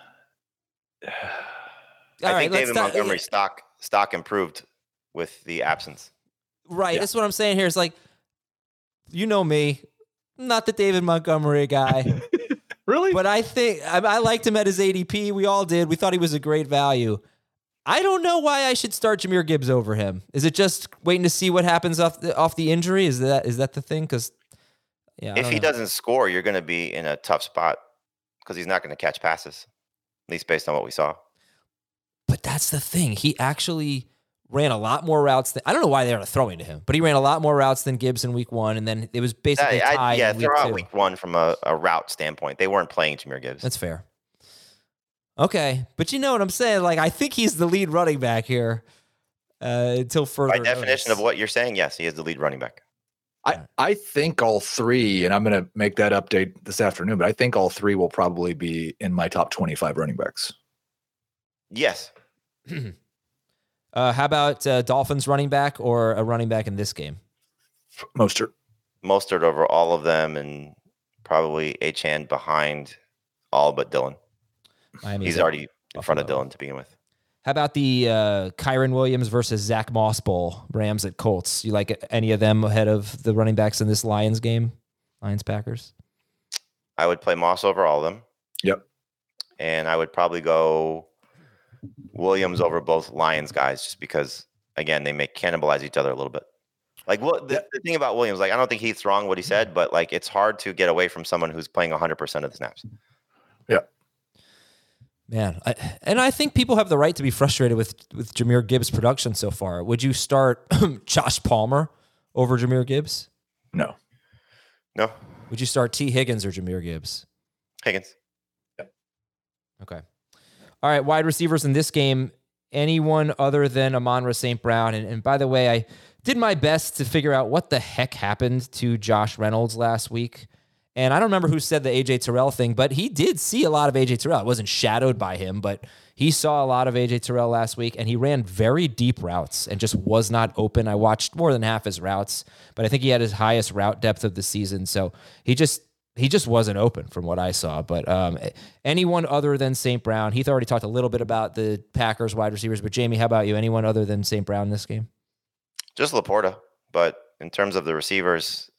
I think David Montgomery's stock improved with the absence. Right. Yeah. That's what I'm saying here. It's like, you know me, not the David Montgomery guy. Really? But I think I liked him at his ADP. We all did. We thought he was a great value. I don't know why I should start Jahmyr Gibbs over him. Is it just waiting to see what happens off the injury? Is that the thing? Because if he doesn't score, you're going to be in a tough spot because he's not going to catch passes, at least based on what we saw. But that's the thing. He actually ran a lot more routes than, I don't know why they were throwing to him, but he ran a lot more routes than Gibbs in week 1, and then it was basically tied. They're out week 1 from a route standpoint. They weren't playing Jahmyr Gibbs. That's fair. Okay, but you know what I'm saying? Like, I think he's the lead running back here until further. By definition of what you're saying, yes, he is the lead running back. I think all 3, and I'm going to make that update this afternoon, but I think all 3 will probably be in my top 25 running backs. Yes. How about Dolphins running back or a running back in this game? Mostert over all of them, and probably Achane behind all but Dillon. He's already in front of Dillon to begin with. How about the Kyren Williams versus Zach Moss Bowl, Rams at Colts? You like any of them ahead of the running backs in this Lions game? Lions-Packers? I would play Moss over all of them. Yep. And I would probably go Williams over both Lions guys, just because, again, they may cannibalize each other a little bit. Like, the thing about Williams, like, I don't think Heath's wrong what he said, but like, it's hard to get away from someone who's playing 100% of the snaps. Yeah. Man, I think people have the right to be frustrated with Jahmyr Gibbs' production so far. Would you start Josh Palmer over Jahmyr Gibbs? No. Would you start T. Higgins or Jahmyr Gibbs? Higgins. Yeah. Okay. All right, wide receivers in this game, anyone other than Amon-Ra St. Brown. And by the way, I did my best to figure out what the heck happened to Josh Reynolds last week. And I don't remember who said the A.J. Terrell thing, but he did see a lot of A.J. Terrell. It wasn't shadowed by him, but he saw a lot of A.J. Terrell last week, and he ran very deep routes and just was not open. I watched more than half his routes, but I think he had his highest route depth of the season. So he just wasn't open from what I saw. But anyone other than St. Brown, Heath already talked a little bit about the Packers wide receivers, but Jamie, how about you? Anyone other than St. Brown in this game? Just Laporta. But in terms of the receivers,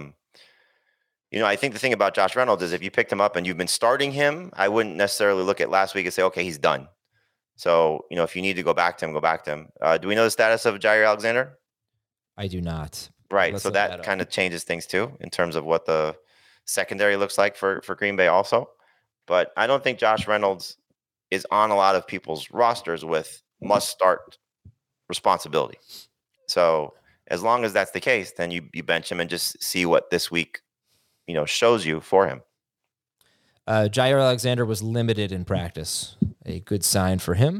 I think the thing about Josh Reynolds is if you picked him up and you've been starting him, I wouldn't necessarily look at last week and say, okay, he's done. So, if you need to go back to him, go back to him. Do we know the status of Jair Alexander? I do not. Right. Let's so look that kind of changes things too, in terms of what the secondary looks like for Green Bay also. But I don't think Josh Reynolds is on a lot of people's rosters with must start responsibility. So as long as that's the case, then you bench him and just see what this week shows you for him. Jair Alexander was limited in practice. A good sign for him.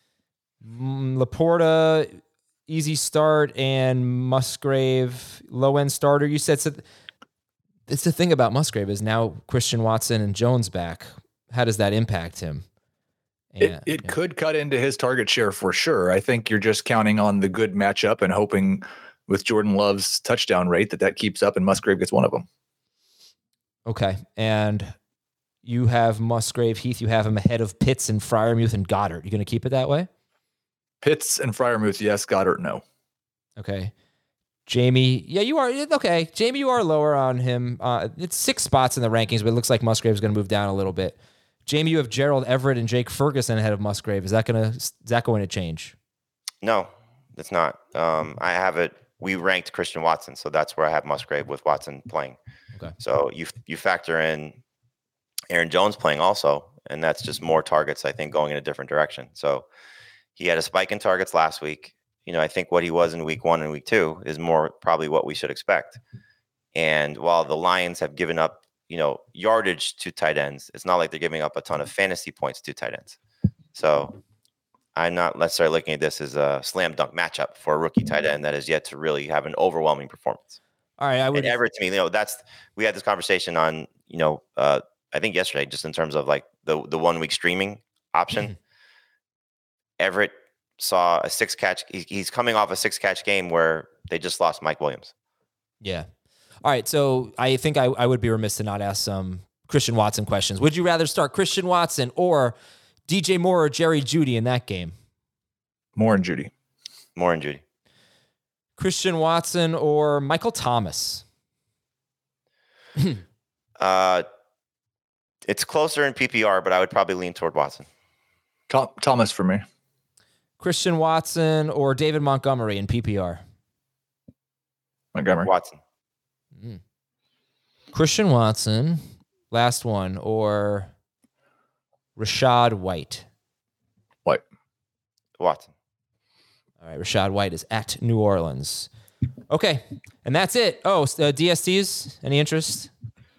Laporta, easy start, and Musgrave, low-end starter. You said so. It's the thing about Musgrave is now Christian Watson and Jones back. How does that impact him? It could cut into his target share for sure. I think you're just counting on the good matchup and hoping with Jordan Love's touchdown rate that keeps up and Musgrave gets one of them. Okay. And you have Musgrave, Heath, you have him ahead of Pitts and Freiermuth and Goddard. You going to keep it that way? Pitts and Freiermuth, yes. Goddard, no. Okay. Jamie, yeah, you are. Okay. Jamie, you are lower on him. It's 6 spots in the rankings, but it looks like Musgrave's going to move down a little bit. Jamie, you have Gerald Everett and Jake Ferguson ahead of Musgrave. Is that going to change? No, it's not. I have it. We ranked Christian Watson, so that's where I have Musgrave with Watson playing. Okay. So you factor in Aaron Jones playing also, and that's just more targets, I think, going in a different direction. So he had a spike in targets last week. I think what he was in week 1 and week 2 is more probably what we should expect. And while the Lions have given up, yardage to tight ends, it's not like they're giving up a ton of fantasy points to tight ends. So I'm not necessarily looking at this as a slam dunk matchup for a rookie tight end that is yet to really have an overwhelming performance. All right. And Everett, to me, we had this conversation on, I think yesterday, just in terms of like the 1 week streaming option. Mm-hmm. Everett saw a 6-catch. He's coming off a 6-catch game where they just lost Mike Williams. Yeah. All right. So I think I would be remiss to not ask some Christian Watson questions. Would you rather start Christian Watson or DJ Moore or Jerry Jeudy in that game? Moore and Jeudy. Moore and Jeudy. Christian Watson or Michael Thomas? It's closer in PPR, but I would probably lean toward Watson. Thomas for me. Christian Watson or David Montgomery in PPR? Montgomery. Watson. Christian Watson, last one, or Rachaad White? White. Watson. All right, Rachaad White is at New Orleans. Okay, and that's it. Oh, DSTs, any interest?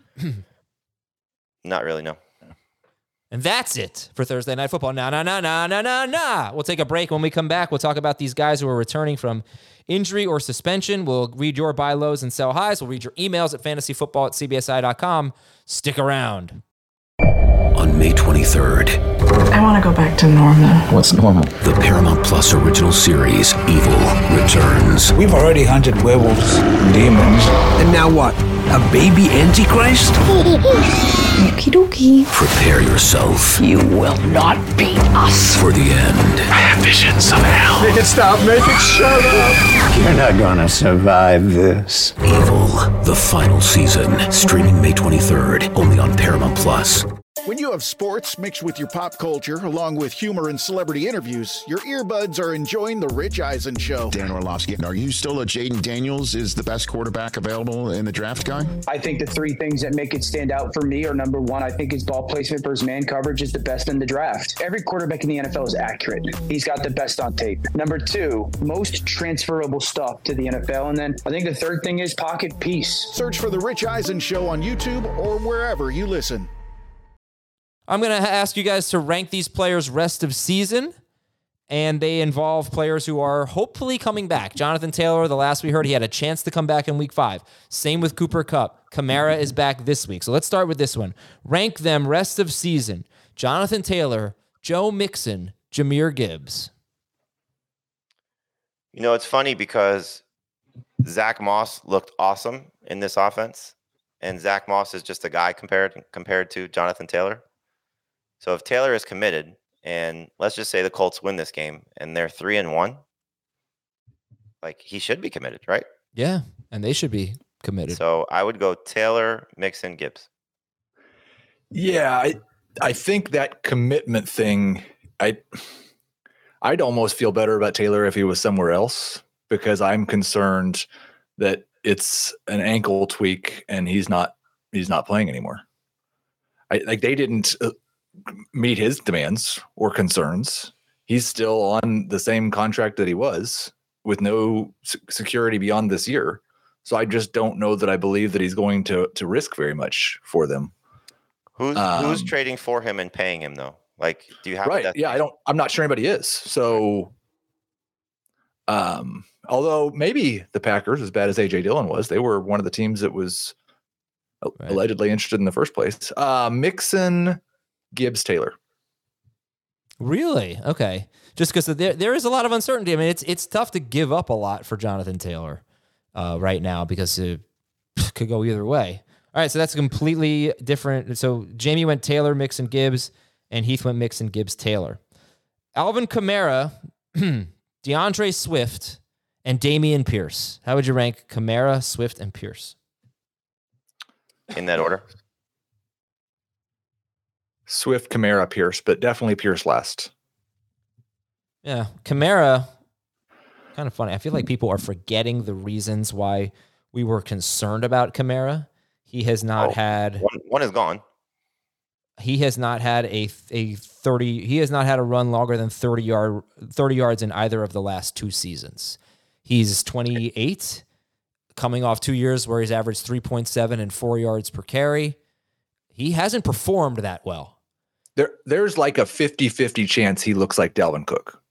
Not really, no. And that's it for Thursday Night Football. Nah. We'll take a break. When we come back, we'll talk about these guys who are returning from injury or suspension. We'll read your buy lows and sell highs. We'll read your emails at fantasyfootball@cbsi.com. Stick around. On May 23rd. I want to go back to normal. What's normal? The Paramount Plus original series, Evil, returns. We've already hunted werewolves and demons. And now what? A baby Antichrist? Okie dokie. Prepare yourself. You will not beat us. For the end. I have visions of hell. Make it stop. Make it shut up. You're not gonna survive this. Evil, the final season. Streaming May 23rd. Only on Paramount Plus. When you have sports mixed with your pop culture, along with humor and celebrity interviews, your earbuds are enjoying The Rich Eisen Show. Dan Orlovsky, are you still a Jaden Daniels is the best quarterback available in the draft guy? I think the 3 things that make it stand out for me are, number 1, I think his ball placement versus man coverage is the best in the draft. Every quarterback in the NFL is accurate. He's got the best on tape. Number 2, most transferable stuff to the NFL. And then I think the 3rd thing is pocket peace. Search for The Rich Eisen Show on YouTube or wherever you listen. I'm going to ask you guys to rank these players rest of season and they involve players who are hopefully coming back. Jonathan Taylor, the last we heard, he had a chance to come back in week 5. Same with Cooper Kupp. Kamara is back this week. So let's start with this one. Rank them rest of season. Jonathan Taylor, Joe Mixon, Jahmyr Gibbs. You know, it's funny because Zach Moss looked awesome in this offense, and Zach Moss is just a guy compared to Jonathan Taylor. So if Taylor is committed, and let's just say the Colts win this game and they're 3-1, like he should be committed, right? Yeah, and they should be committed. So I would go Taylor, Mixon, Gibbs. Yeah, I think that commitment thing, I'd almost feel better about Taylor if he was somewhere else, because I'm concerned that it's an ankle tweak and he's not playing anymore. They didn't meet his demands or concerns. He's still on the same contract that he was with no security beyond this year. So I just don't know that I believe that he's going to risk very much for them. Who's trading for him and paying him though? Like, do you have right? Yeah, I'm not sure anybody is. So, although maybe the Packers, as bad as AJ Dillon was, they were one of the teams that was allegedly interested in the first place. Mixon, Gibbs, Taylor. Really? Okay. Just because there is a lot of uncertainty. I mean, it's tough to give up a lot for Jonathan Taylor right now because it could go either way. All right, so that's completely different. So Jamie went Taylor, Mixon, Gibbs, and Heath went Mixon, Gibbs, Taylor. Alvin Kamara, DeAndre Swift, and Dameon Pierce. How would you rank Kamara, Swift, and Pierce? In that order? Swift, Kamara, Pierce, but definitely Pierce last. Yeah, Kamara, kind of funny. I feel like people are forgetting the reasons why we were concerned about Kamara. He has not had... One is gone. He has not had a 30. He has not had a run longer than 30 yards in either of the last 2 seasons. He's 28, coming off 2 years where he's averaged 3.7 and 4 yards per carry. He hasn't performed that well. There's like a 50-50 chance he looks like Dalvin Cook.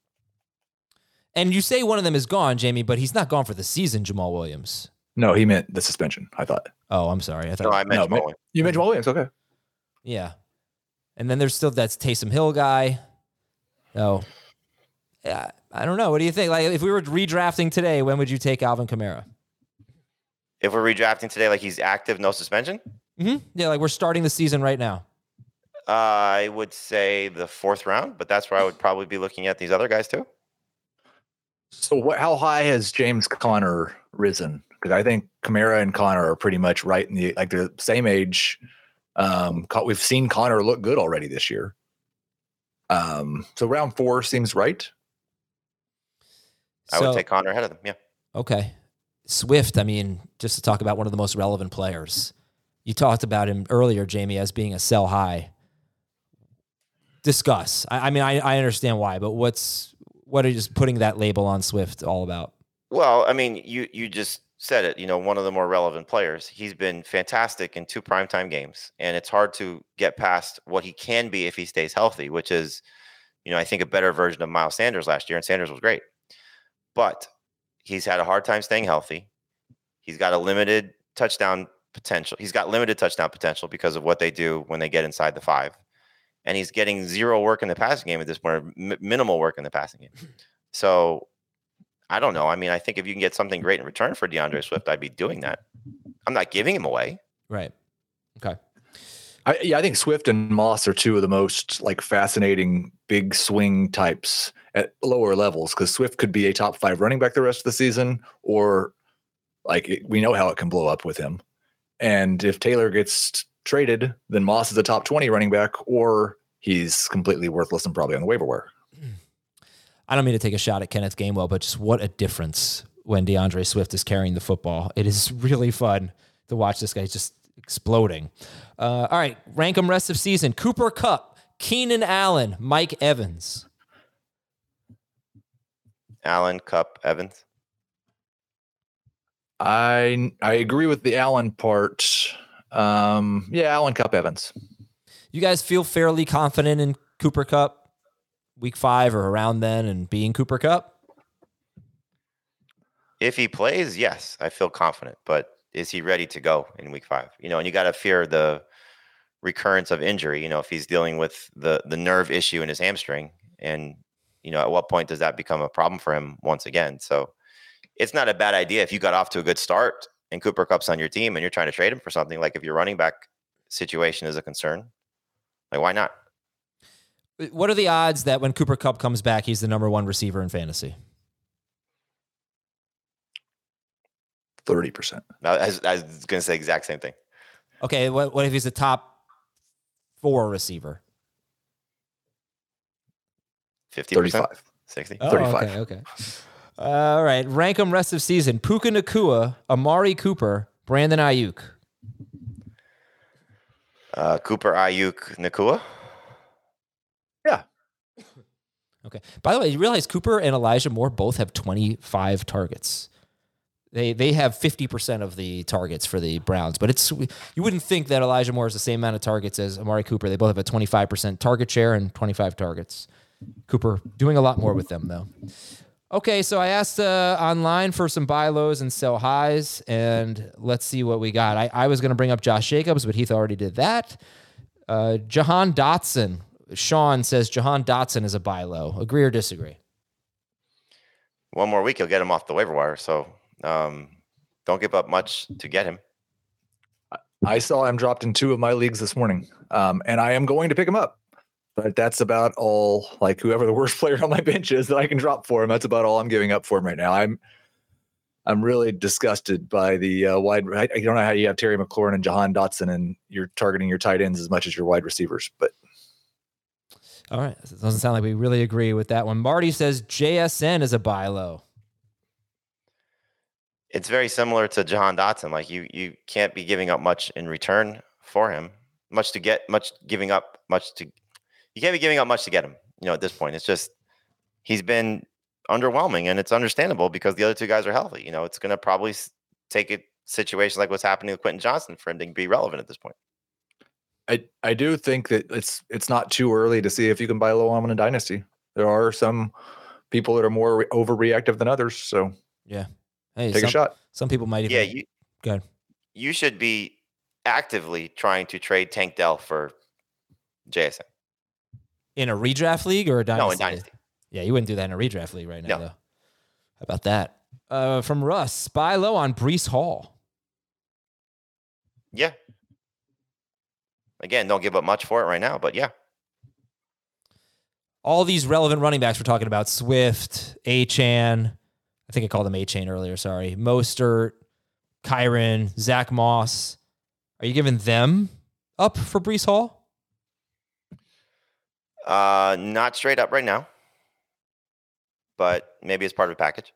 And you say one of them is gone, Jamie, but he's not gone for the season, Jamal Williams. No, he meant the suspension, I thought. Oh, I'm sorry. I meant Jamal Williams. You meant Jamal Williams, okay. Yeah. And then there's still that Taysom Hill guy. Oh, yeah, I don't know. What do you think? Like, if we were redrafting today, when would you take Alvin Kamara? If we're redrafting today, like he's active, no suspension? Mm-hmm. Yeah, like we're starting the season right now. I would say the 4th round, but that's where I would probably be looking at these other guys too. So how high has James Conner risen? Because I think Kamara and Conner are pretty much right in they're the same age. We've seen Conner look good already this year. So round 4 seems right. I would take Conner ahead of them. Yeah. Okay. Swift, I mean, just to talk about one of the most relevant players. You talked about him earlier, Jamie, as being a sell high. Discuss. I mean, I understand why, but what are you just putting that label on Swift all about? Well, I mean, you just said it, one of the more relevant players. He's been fantastic in 2 primetime games, and it's hard to get past what he can be if he stays healthy, which is, I think a better version of Miles Sanders last year, and Sanders was great. But he's had a hard time staying healthy. He's got a limited touchdown potential. He's got limited touchdown potential because of what they do when they get inside the 5. And he's getting 0 work in the passing game at this point, minimal work in the passing game. So I don't know. I mean, I think if you can get something great in return for DeAndre Swift, I'd be doing that. I'm not giving him away. Right. Okay. I think Swift and Moss are 2 of the most fascinating big swing types at lower levels, because Swift could be a top 5 running back the rest of the season, or we know how it can blow up with him. And if Taylor gets traded, then Moss is a top 20 running back, or he's completely worthless and probably on the waiver wire. I don't mean to take a shot at Kenneth Gainwell, but just what a difference when DeAndre Swift is carrying the football. It is really fun to watch this guy just exploding. All right, rank them rest of season. Cooper Kupp, Keenan Allen, Mike Evans. Allen, Kupp, Evans. I agree with the Allen part. Allen, Kupp, Evans. You guys feel fairly confident in Cooper Kupp week 5 or around then and being Cooper Kupp? If he plays, yes, I feel confident. But is he ready to go in week 5? And you got to fear the recurrence of injury. If he's dealing with the nerve issue in his hamstring, and at what point does that become a problem for him once again? So it's not a bad idea if you got off to a good start and Cooper Kupp's on your team and you're trying to trade him for something. Like if your running back situation is a concern, like why not? What are the odds that when Cooper Kupp comes back, he's the number 1 receiver in fantasy? 30%. I was going to say exact same thing. Okay, what if he's a top 4 receiver? 50%? 35. 60? Oh, 35. Okay. All right, rank them rest of season. Puka Nacua, Amari Cooper, Brandon Ayuk. Cooper, Ayuk, Nacua? Yeah. Okay. By the way, you realize Cooper and Elijah Moore both have 25 targets. They have 50% of the targets for the Browns, but you wouldn't think that Elijah Moore has the same amount of targets as Amari Cooper. They both have a 25% target share and 25 targets. Cooper doing a lot more with them, though. Okay, so I asked online for some buy lows and sell highs, and let's see what we got. I was going to bring up Josh Jacobs, but Heath already did that. Jahan Dotson. Sean says Jahan Dotson is a buy low. Agree or disagree? One more week, you'll get him off the waiver wire, so don't give up much to get him. I saw him dropped in 2 of my leagues this morning, and I am going to pick him up. But that's about all, like whoever the worst player on my bench is that I can drop for him. That's about all I'm giving up for him right now. I'm really disgusted by the wide. I don't know how you have Terry McLaurin and Jahan Dotson and you're targeting your tight ends as much as your wide receivers. But all right, it doesn't sound like we really agree with that one. Marty says JSN is a buy low. It's very similar to Jahan Dotson. Like you can't be giving up much in return for him. You can't be giving up much to get him, at this point. It's just he's been underwhelming, and it's understandable because the other 2 guys are healthy. It's going to probably take a situation like what's happening with Quentin Johnson for him to be relevant at this point. I do think that it's not too early to see if you can buy low on in a dynasty. There are some people that are more overreactive than others. So yeah, hey, take a shot. Some people might even. Go ahead. You should be actively trying to trade Tank Dell for JSN. In a redraft league or a dynasty? No, in dynasty. Yeah, you wouldn't do that in a redraft league right now, No. though. How about that? From Russ, buy low on Breece Hall. Yeah. Again, don't give up much for it right now, but yeah. All these relevant running backs we're talking about, Swift, Achane, I think I called him Achane earlier, sorry, Mostert, Kyron, Zach Moss. Are you giving them up for Breece Hall? Not straight up right now, but maybe it's part of a package.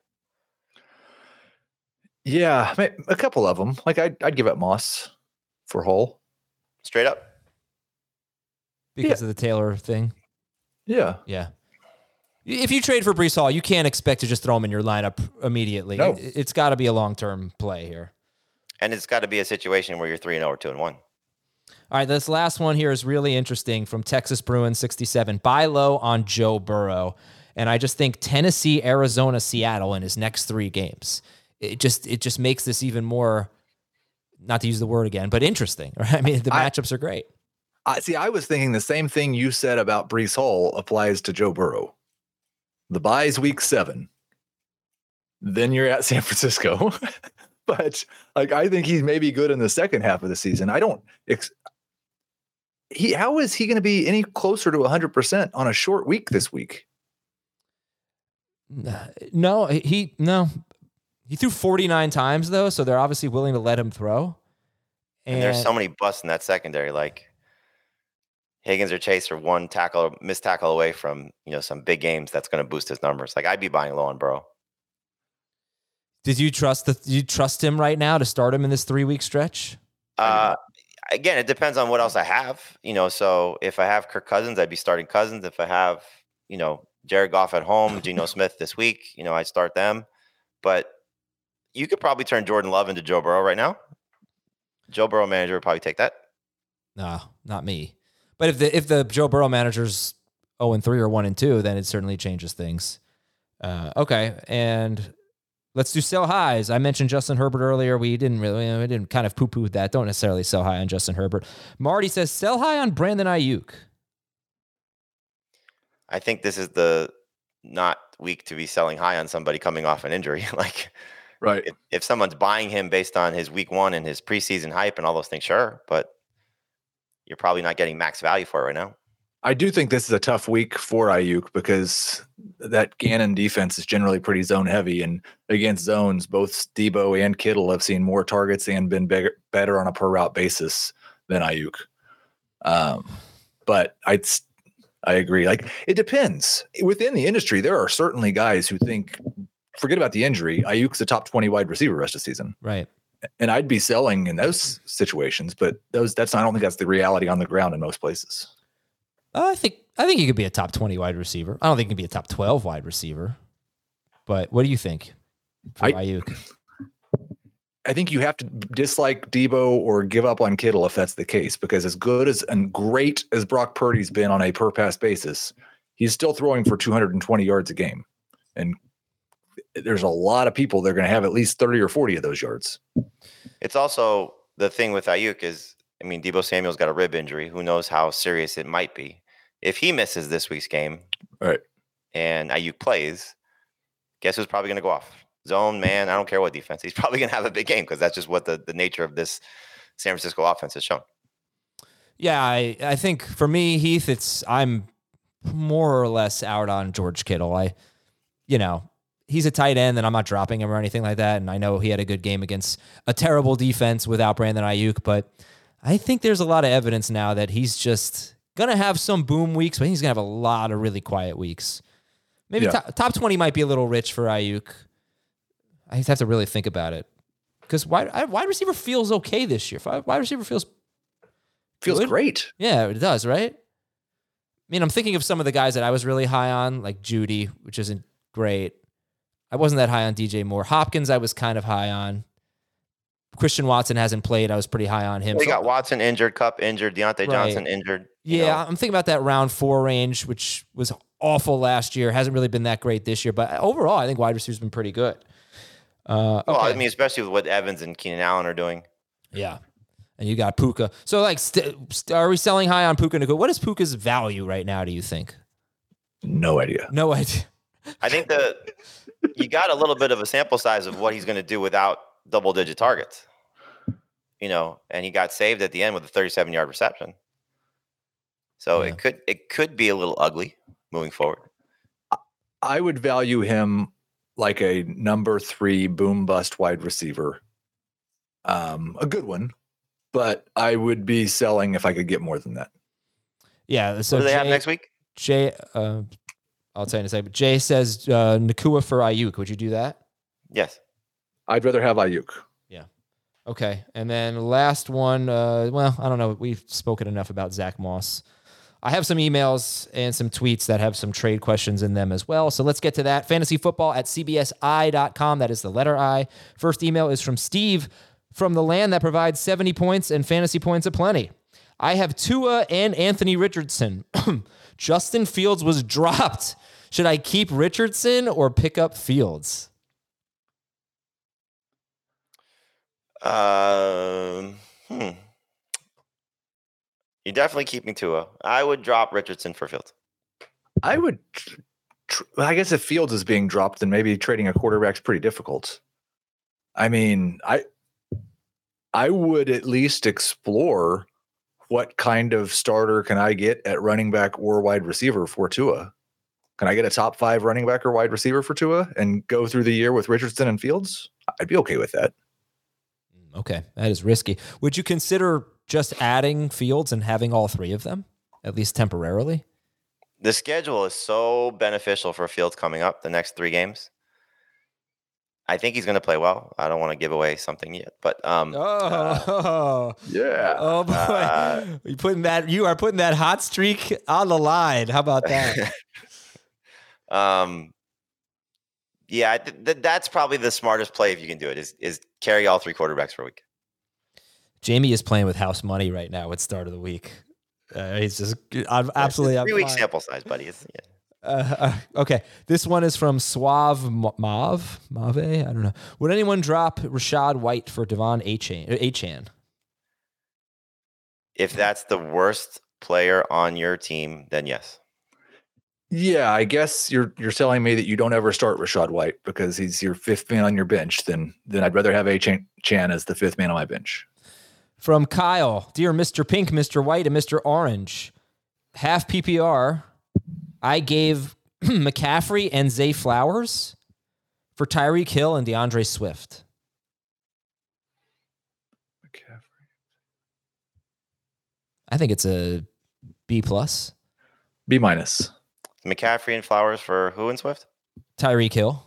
Yeah, a couple of them. Like I'd give up Moss for Hall. Straight up? Because of the Taylor thing? Yeah. Yeah. If you trade for Breece Hall, you can't expect to just throw him in your lineup immediately. No. It's got to be a long-term play here. And it's got to be a situation where you're 3-0 or 2-1. All right, this last one here is really interesting from Texas Bruin 67. Buy low on Joe Burrow. And I just think Tennessee, Arizona, Seattle in his next 3 games. It just makes this even more, not to use the word again, but interesting. Right? I mean, the matchups are great. I was thinking the same thing you said about Breece Hall applies to Joe Burrow. The bye's week 7. Then you're at San Francisco. But I think he's maybe good in the second half of the season. How is he going to be any closer to 100% on a short week this week? No. He threw 49 times though, so they're obviously willing to let him throw. And there's so many busts in that secondary, like Higgins or Chase are one missed tackle away from some big games that's going to boost his numbers. Like I'd be buying low on Burrow. Did you trust him right now to start him in this 3-week stretch? Again, it depends on what else I have. So if I have Kirk Cousins, I'd be starting Cousins. If I have, Jared Goff at home, Geno Smith this week, I start them. But you could probably turn Jordan Love into Joe Burrow right now. Joe Burrow manager would probably take that. No, not me. But if the Joe Burrow manager's 0-3 or 1-2, then it certainly changes things. Okay, and let's do sell highs. I mentioned Justin Herbert earlier. We didn't kind of poo-poo that. Don't necessarily sell high on Justin Herbert. Marty says sell high on Brandon Ayuk. I think this is the not week to be selling high on somebody coming off an injury. Like, right. If someone's buying him based on his week 1 and his preseason hype and all those things, sure, but you're probably not getting max value for it right now. I do think this is a tough week for Ayuk because that Gannon defense is generally pretty zone heavy, and against zones, both Debo and Kittle have seen more targets and been better on a per route basis than Ayuk. But I agree. Like, it depends. Within the industry, there are certainly guys who think, forget about the injury, Ayuk's a top 20 wide receiver rest of the season. Right. And I'd be selling in those situations, but I don't think that's the reality on the ground in most places. I think he could be a top 20 wide receiver. I don't think he can be a top 12 wide receiver. But what do you think for Ayuk? I think you have to dislike Debo or give up on Kittle if that's the case, because as good as and great as Brock Purdy's been on a per pass basis, he's still throwing for 220 yards a game. And there's a lot of people that are going to have at least 30 or 40 of those yards. It's also the thing with Ayuk is, I mean, Debo Samuel's got a rib injury. Who knows how serious it might be? If he misses this week's game, right, and Ayuk plays, guess who's probably going to go off? Zone, man, I don't care what defense. He's probably going to have a big game because that's just what the nature of this San Francisco offense has shown. Yeah, I think for me, Heath, I'm more or less out on George Kittle. He's a tight end, and I'm not dropping him or anything like that. And I know he had a good game against a terrible defense without Brandon Ayuk, but I think there's a lot of evidence now that he's just going to have some boom weeks, but he's going to have a lot of really quiet weeks. Maybe top 20 might be a little rich for Ayuk. I have to really think about it. Because wide receiver feels okay this year. Wide receiver feels good. Great. Yeah, it does, right? I mean, I'm thinking of some of the guys that I was really high on, like Judy, which isn't great. I wasn't that high on DJ Moore. Hopkins, I was kind of high on. Christian Watson hasn't played. I was pretty high on him. They got Watson injured, Kupp injured, Deontay Johnson injured. Yeah, I'm thinking about that round 4 range, which was awful last year. Hasn't really been that great this year. But overall, I think wide receiver's been pretty good. Well, I mean, especially with what Evans and Keenan Allen are doing. Yeah. And you got Puka. So, like, are we selling high on Puka Nacua? What is Puka's value right now, do you think? No idea. No idea. I think you got a little bit of a sample size of what he's going to do without double-digit targets. And he got saved at the end with a 37-yard reception. So it could be a little ugly moving forward. I would value him like a number 3 boom bust wide receiver. A good one, but I would be selling if I could get more than that. Yeah. So what do they have next week? Jay, I'll tell you in a second. But Jay says Nacua for Ayuk. Would you do that? Yes. I'd rather have Ayuk. Yeah. Okay. And then last one. I don't know. We've spoken enough about Zach Moss. I have some emails and some tweets that have some trade questions in them as well. So let's get to that. fantasyfootball@cbsi.com. That is the letter I. First email is from Steve from the land that provides 70 points and fantasy points aplenty. I have Tua and Anthony Richardson. Justin Fields was dropped. Should I keep Richardson or pick up Fields? You're definitely keeping Tua. I would drop Richardson for Fields. I would. I guess if Fields is being dropped, then maybe trading a quarterback's pretty difficult. I mean, I would at least explore what kind of starter can I get at running back or wide receiver for Tua. Can I get a top 5 running back or wide receiver for Tua and go through the year with Richardson and Fields? I'd be okay with that. Okay, that is risky. Would you consider just adding Fields and having all 3 of them, at least temporarily? The schedule is so beneficial for Fields coming up the next 3 games. I think he's going to play well. I don't want to give away something yet, but yeah. Oh boy, you are putting that hot streak on the line. How about that? Yeah, that's probably the smartest play if you can do it. Is carry all 3 quarterbacks for a week. Jamie is playing with house money right now at start of the week. He's just absolutely 3-week sample size, buddy. Okay, this one is from Suave Mauve. I don't know. Would anyone drop Rachaad White for Devon Achane? If that's the worst player on your team, then yes. Yeah, I guess you're telling me that you don't ever start Rachaad White because he's your fifth man on your bench. Then I'd rather have Achane as the fifth man on my bench. From Kyle, dear Mr. Pink, Mr. White, and Mr. Orange, half PPR, I gave McCaffrey and Zay Flowers for Tyreek Hill and DeAndre Swift. McCaffrey. I think it's a B+. B-. McCaffrey and Flowers for who and Swift? Tyreek Hill.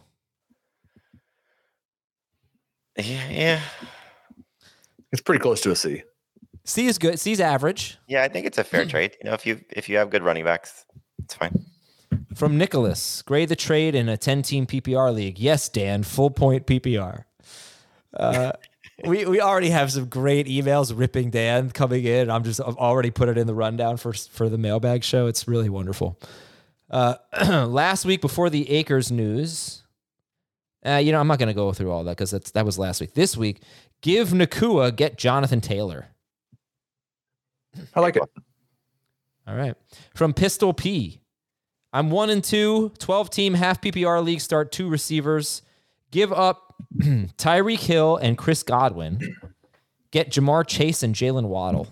Yeah. It's pretty close to a C. C is good. C's average. Yeah, I think it's a fair trade. If you have good running backs, it's fine. From Nicholas, grade the trade in a 10-team PPR league. Yes, Dan, full point PPR. We already have some great emails ripping Dan coming in. I've already put it in the rundown for the mailbag show. It's really wonderful. Last week before the Akers news, I'm not going to go through all that because that was last week. This week, give Nakua, get Jonathan Taylor. I like it. All right. From Pistol P, I'm 1-2, 12-team half PPR league, start 2 receivers. Give up Tyreek Hill and Chris Godwin. Get Jamar Chase and Jalen Waddle.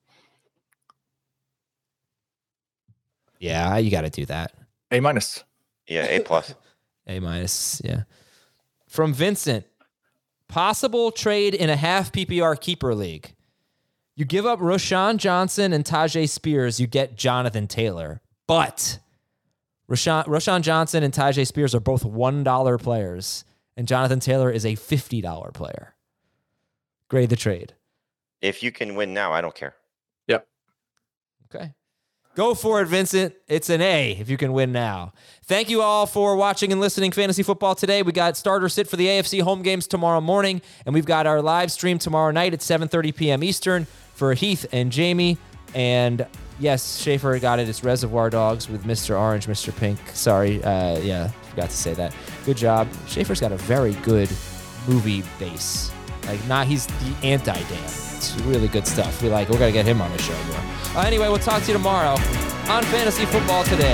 Yeah, you got to do that. A-. Yeah, A+. A-, yeah. From Vincent, possible trade in a half PPR keeper league. You give up Rashawn Johnson and Tajay Spears, you get Jonathan Taylor. But Rashawn Johnson and Tajay Spears are both $1 players, and Jonathan Taylor is a $50 player. Grade the trade. If you can win now, I don't care. Yep. Okay. Go for it, Vincent. It's an A if you can win now. Thank you all for watching and listening Fantasy Football today. We got starter sit for the AFC home games tomorrow morning, and we've got our live stream tomorrow night at 7:30 p.m. Eastern for Heath and Jamie. And yes, Schaefer got it. It's Reservoir Dogs with Mr. Orange, Mr. Pink. Sorry. Forgot to say that. Good job. Schaefer's got a very good movie base. He's the anti-Dan. It's really good stuff. We're going to get him on the show more. Anyway, we'll talk to you tomorrow on Fantasy Football Today.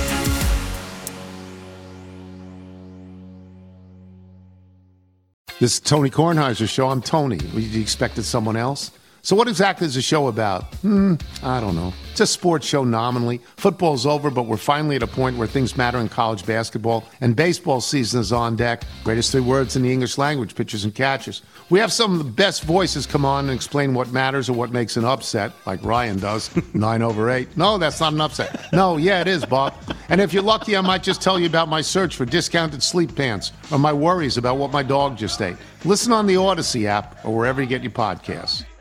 This is Tony Kornheiser's show. I'm Tony. You expected someone else? So what exactly is the show about? I don't know. It's a sports show nominally. Football's over, but we're finally at a point where things matter in college basketball, and baseball season is on deck. Greatest 3 words in the English language, pitchers and catchers. We have some of the best voices come on and explain what matters or what makes an upset, like Ryan does, 9/8. No, that's not an upset. No, yeah, it is, Bob. And if you're lucky, I might just tell you about my search for discounted sleep pants or my worries about what my dog just ate. Listen on the Odyssey app or wherever you get your podcasts.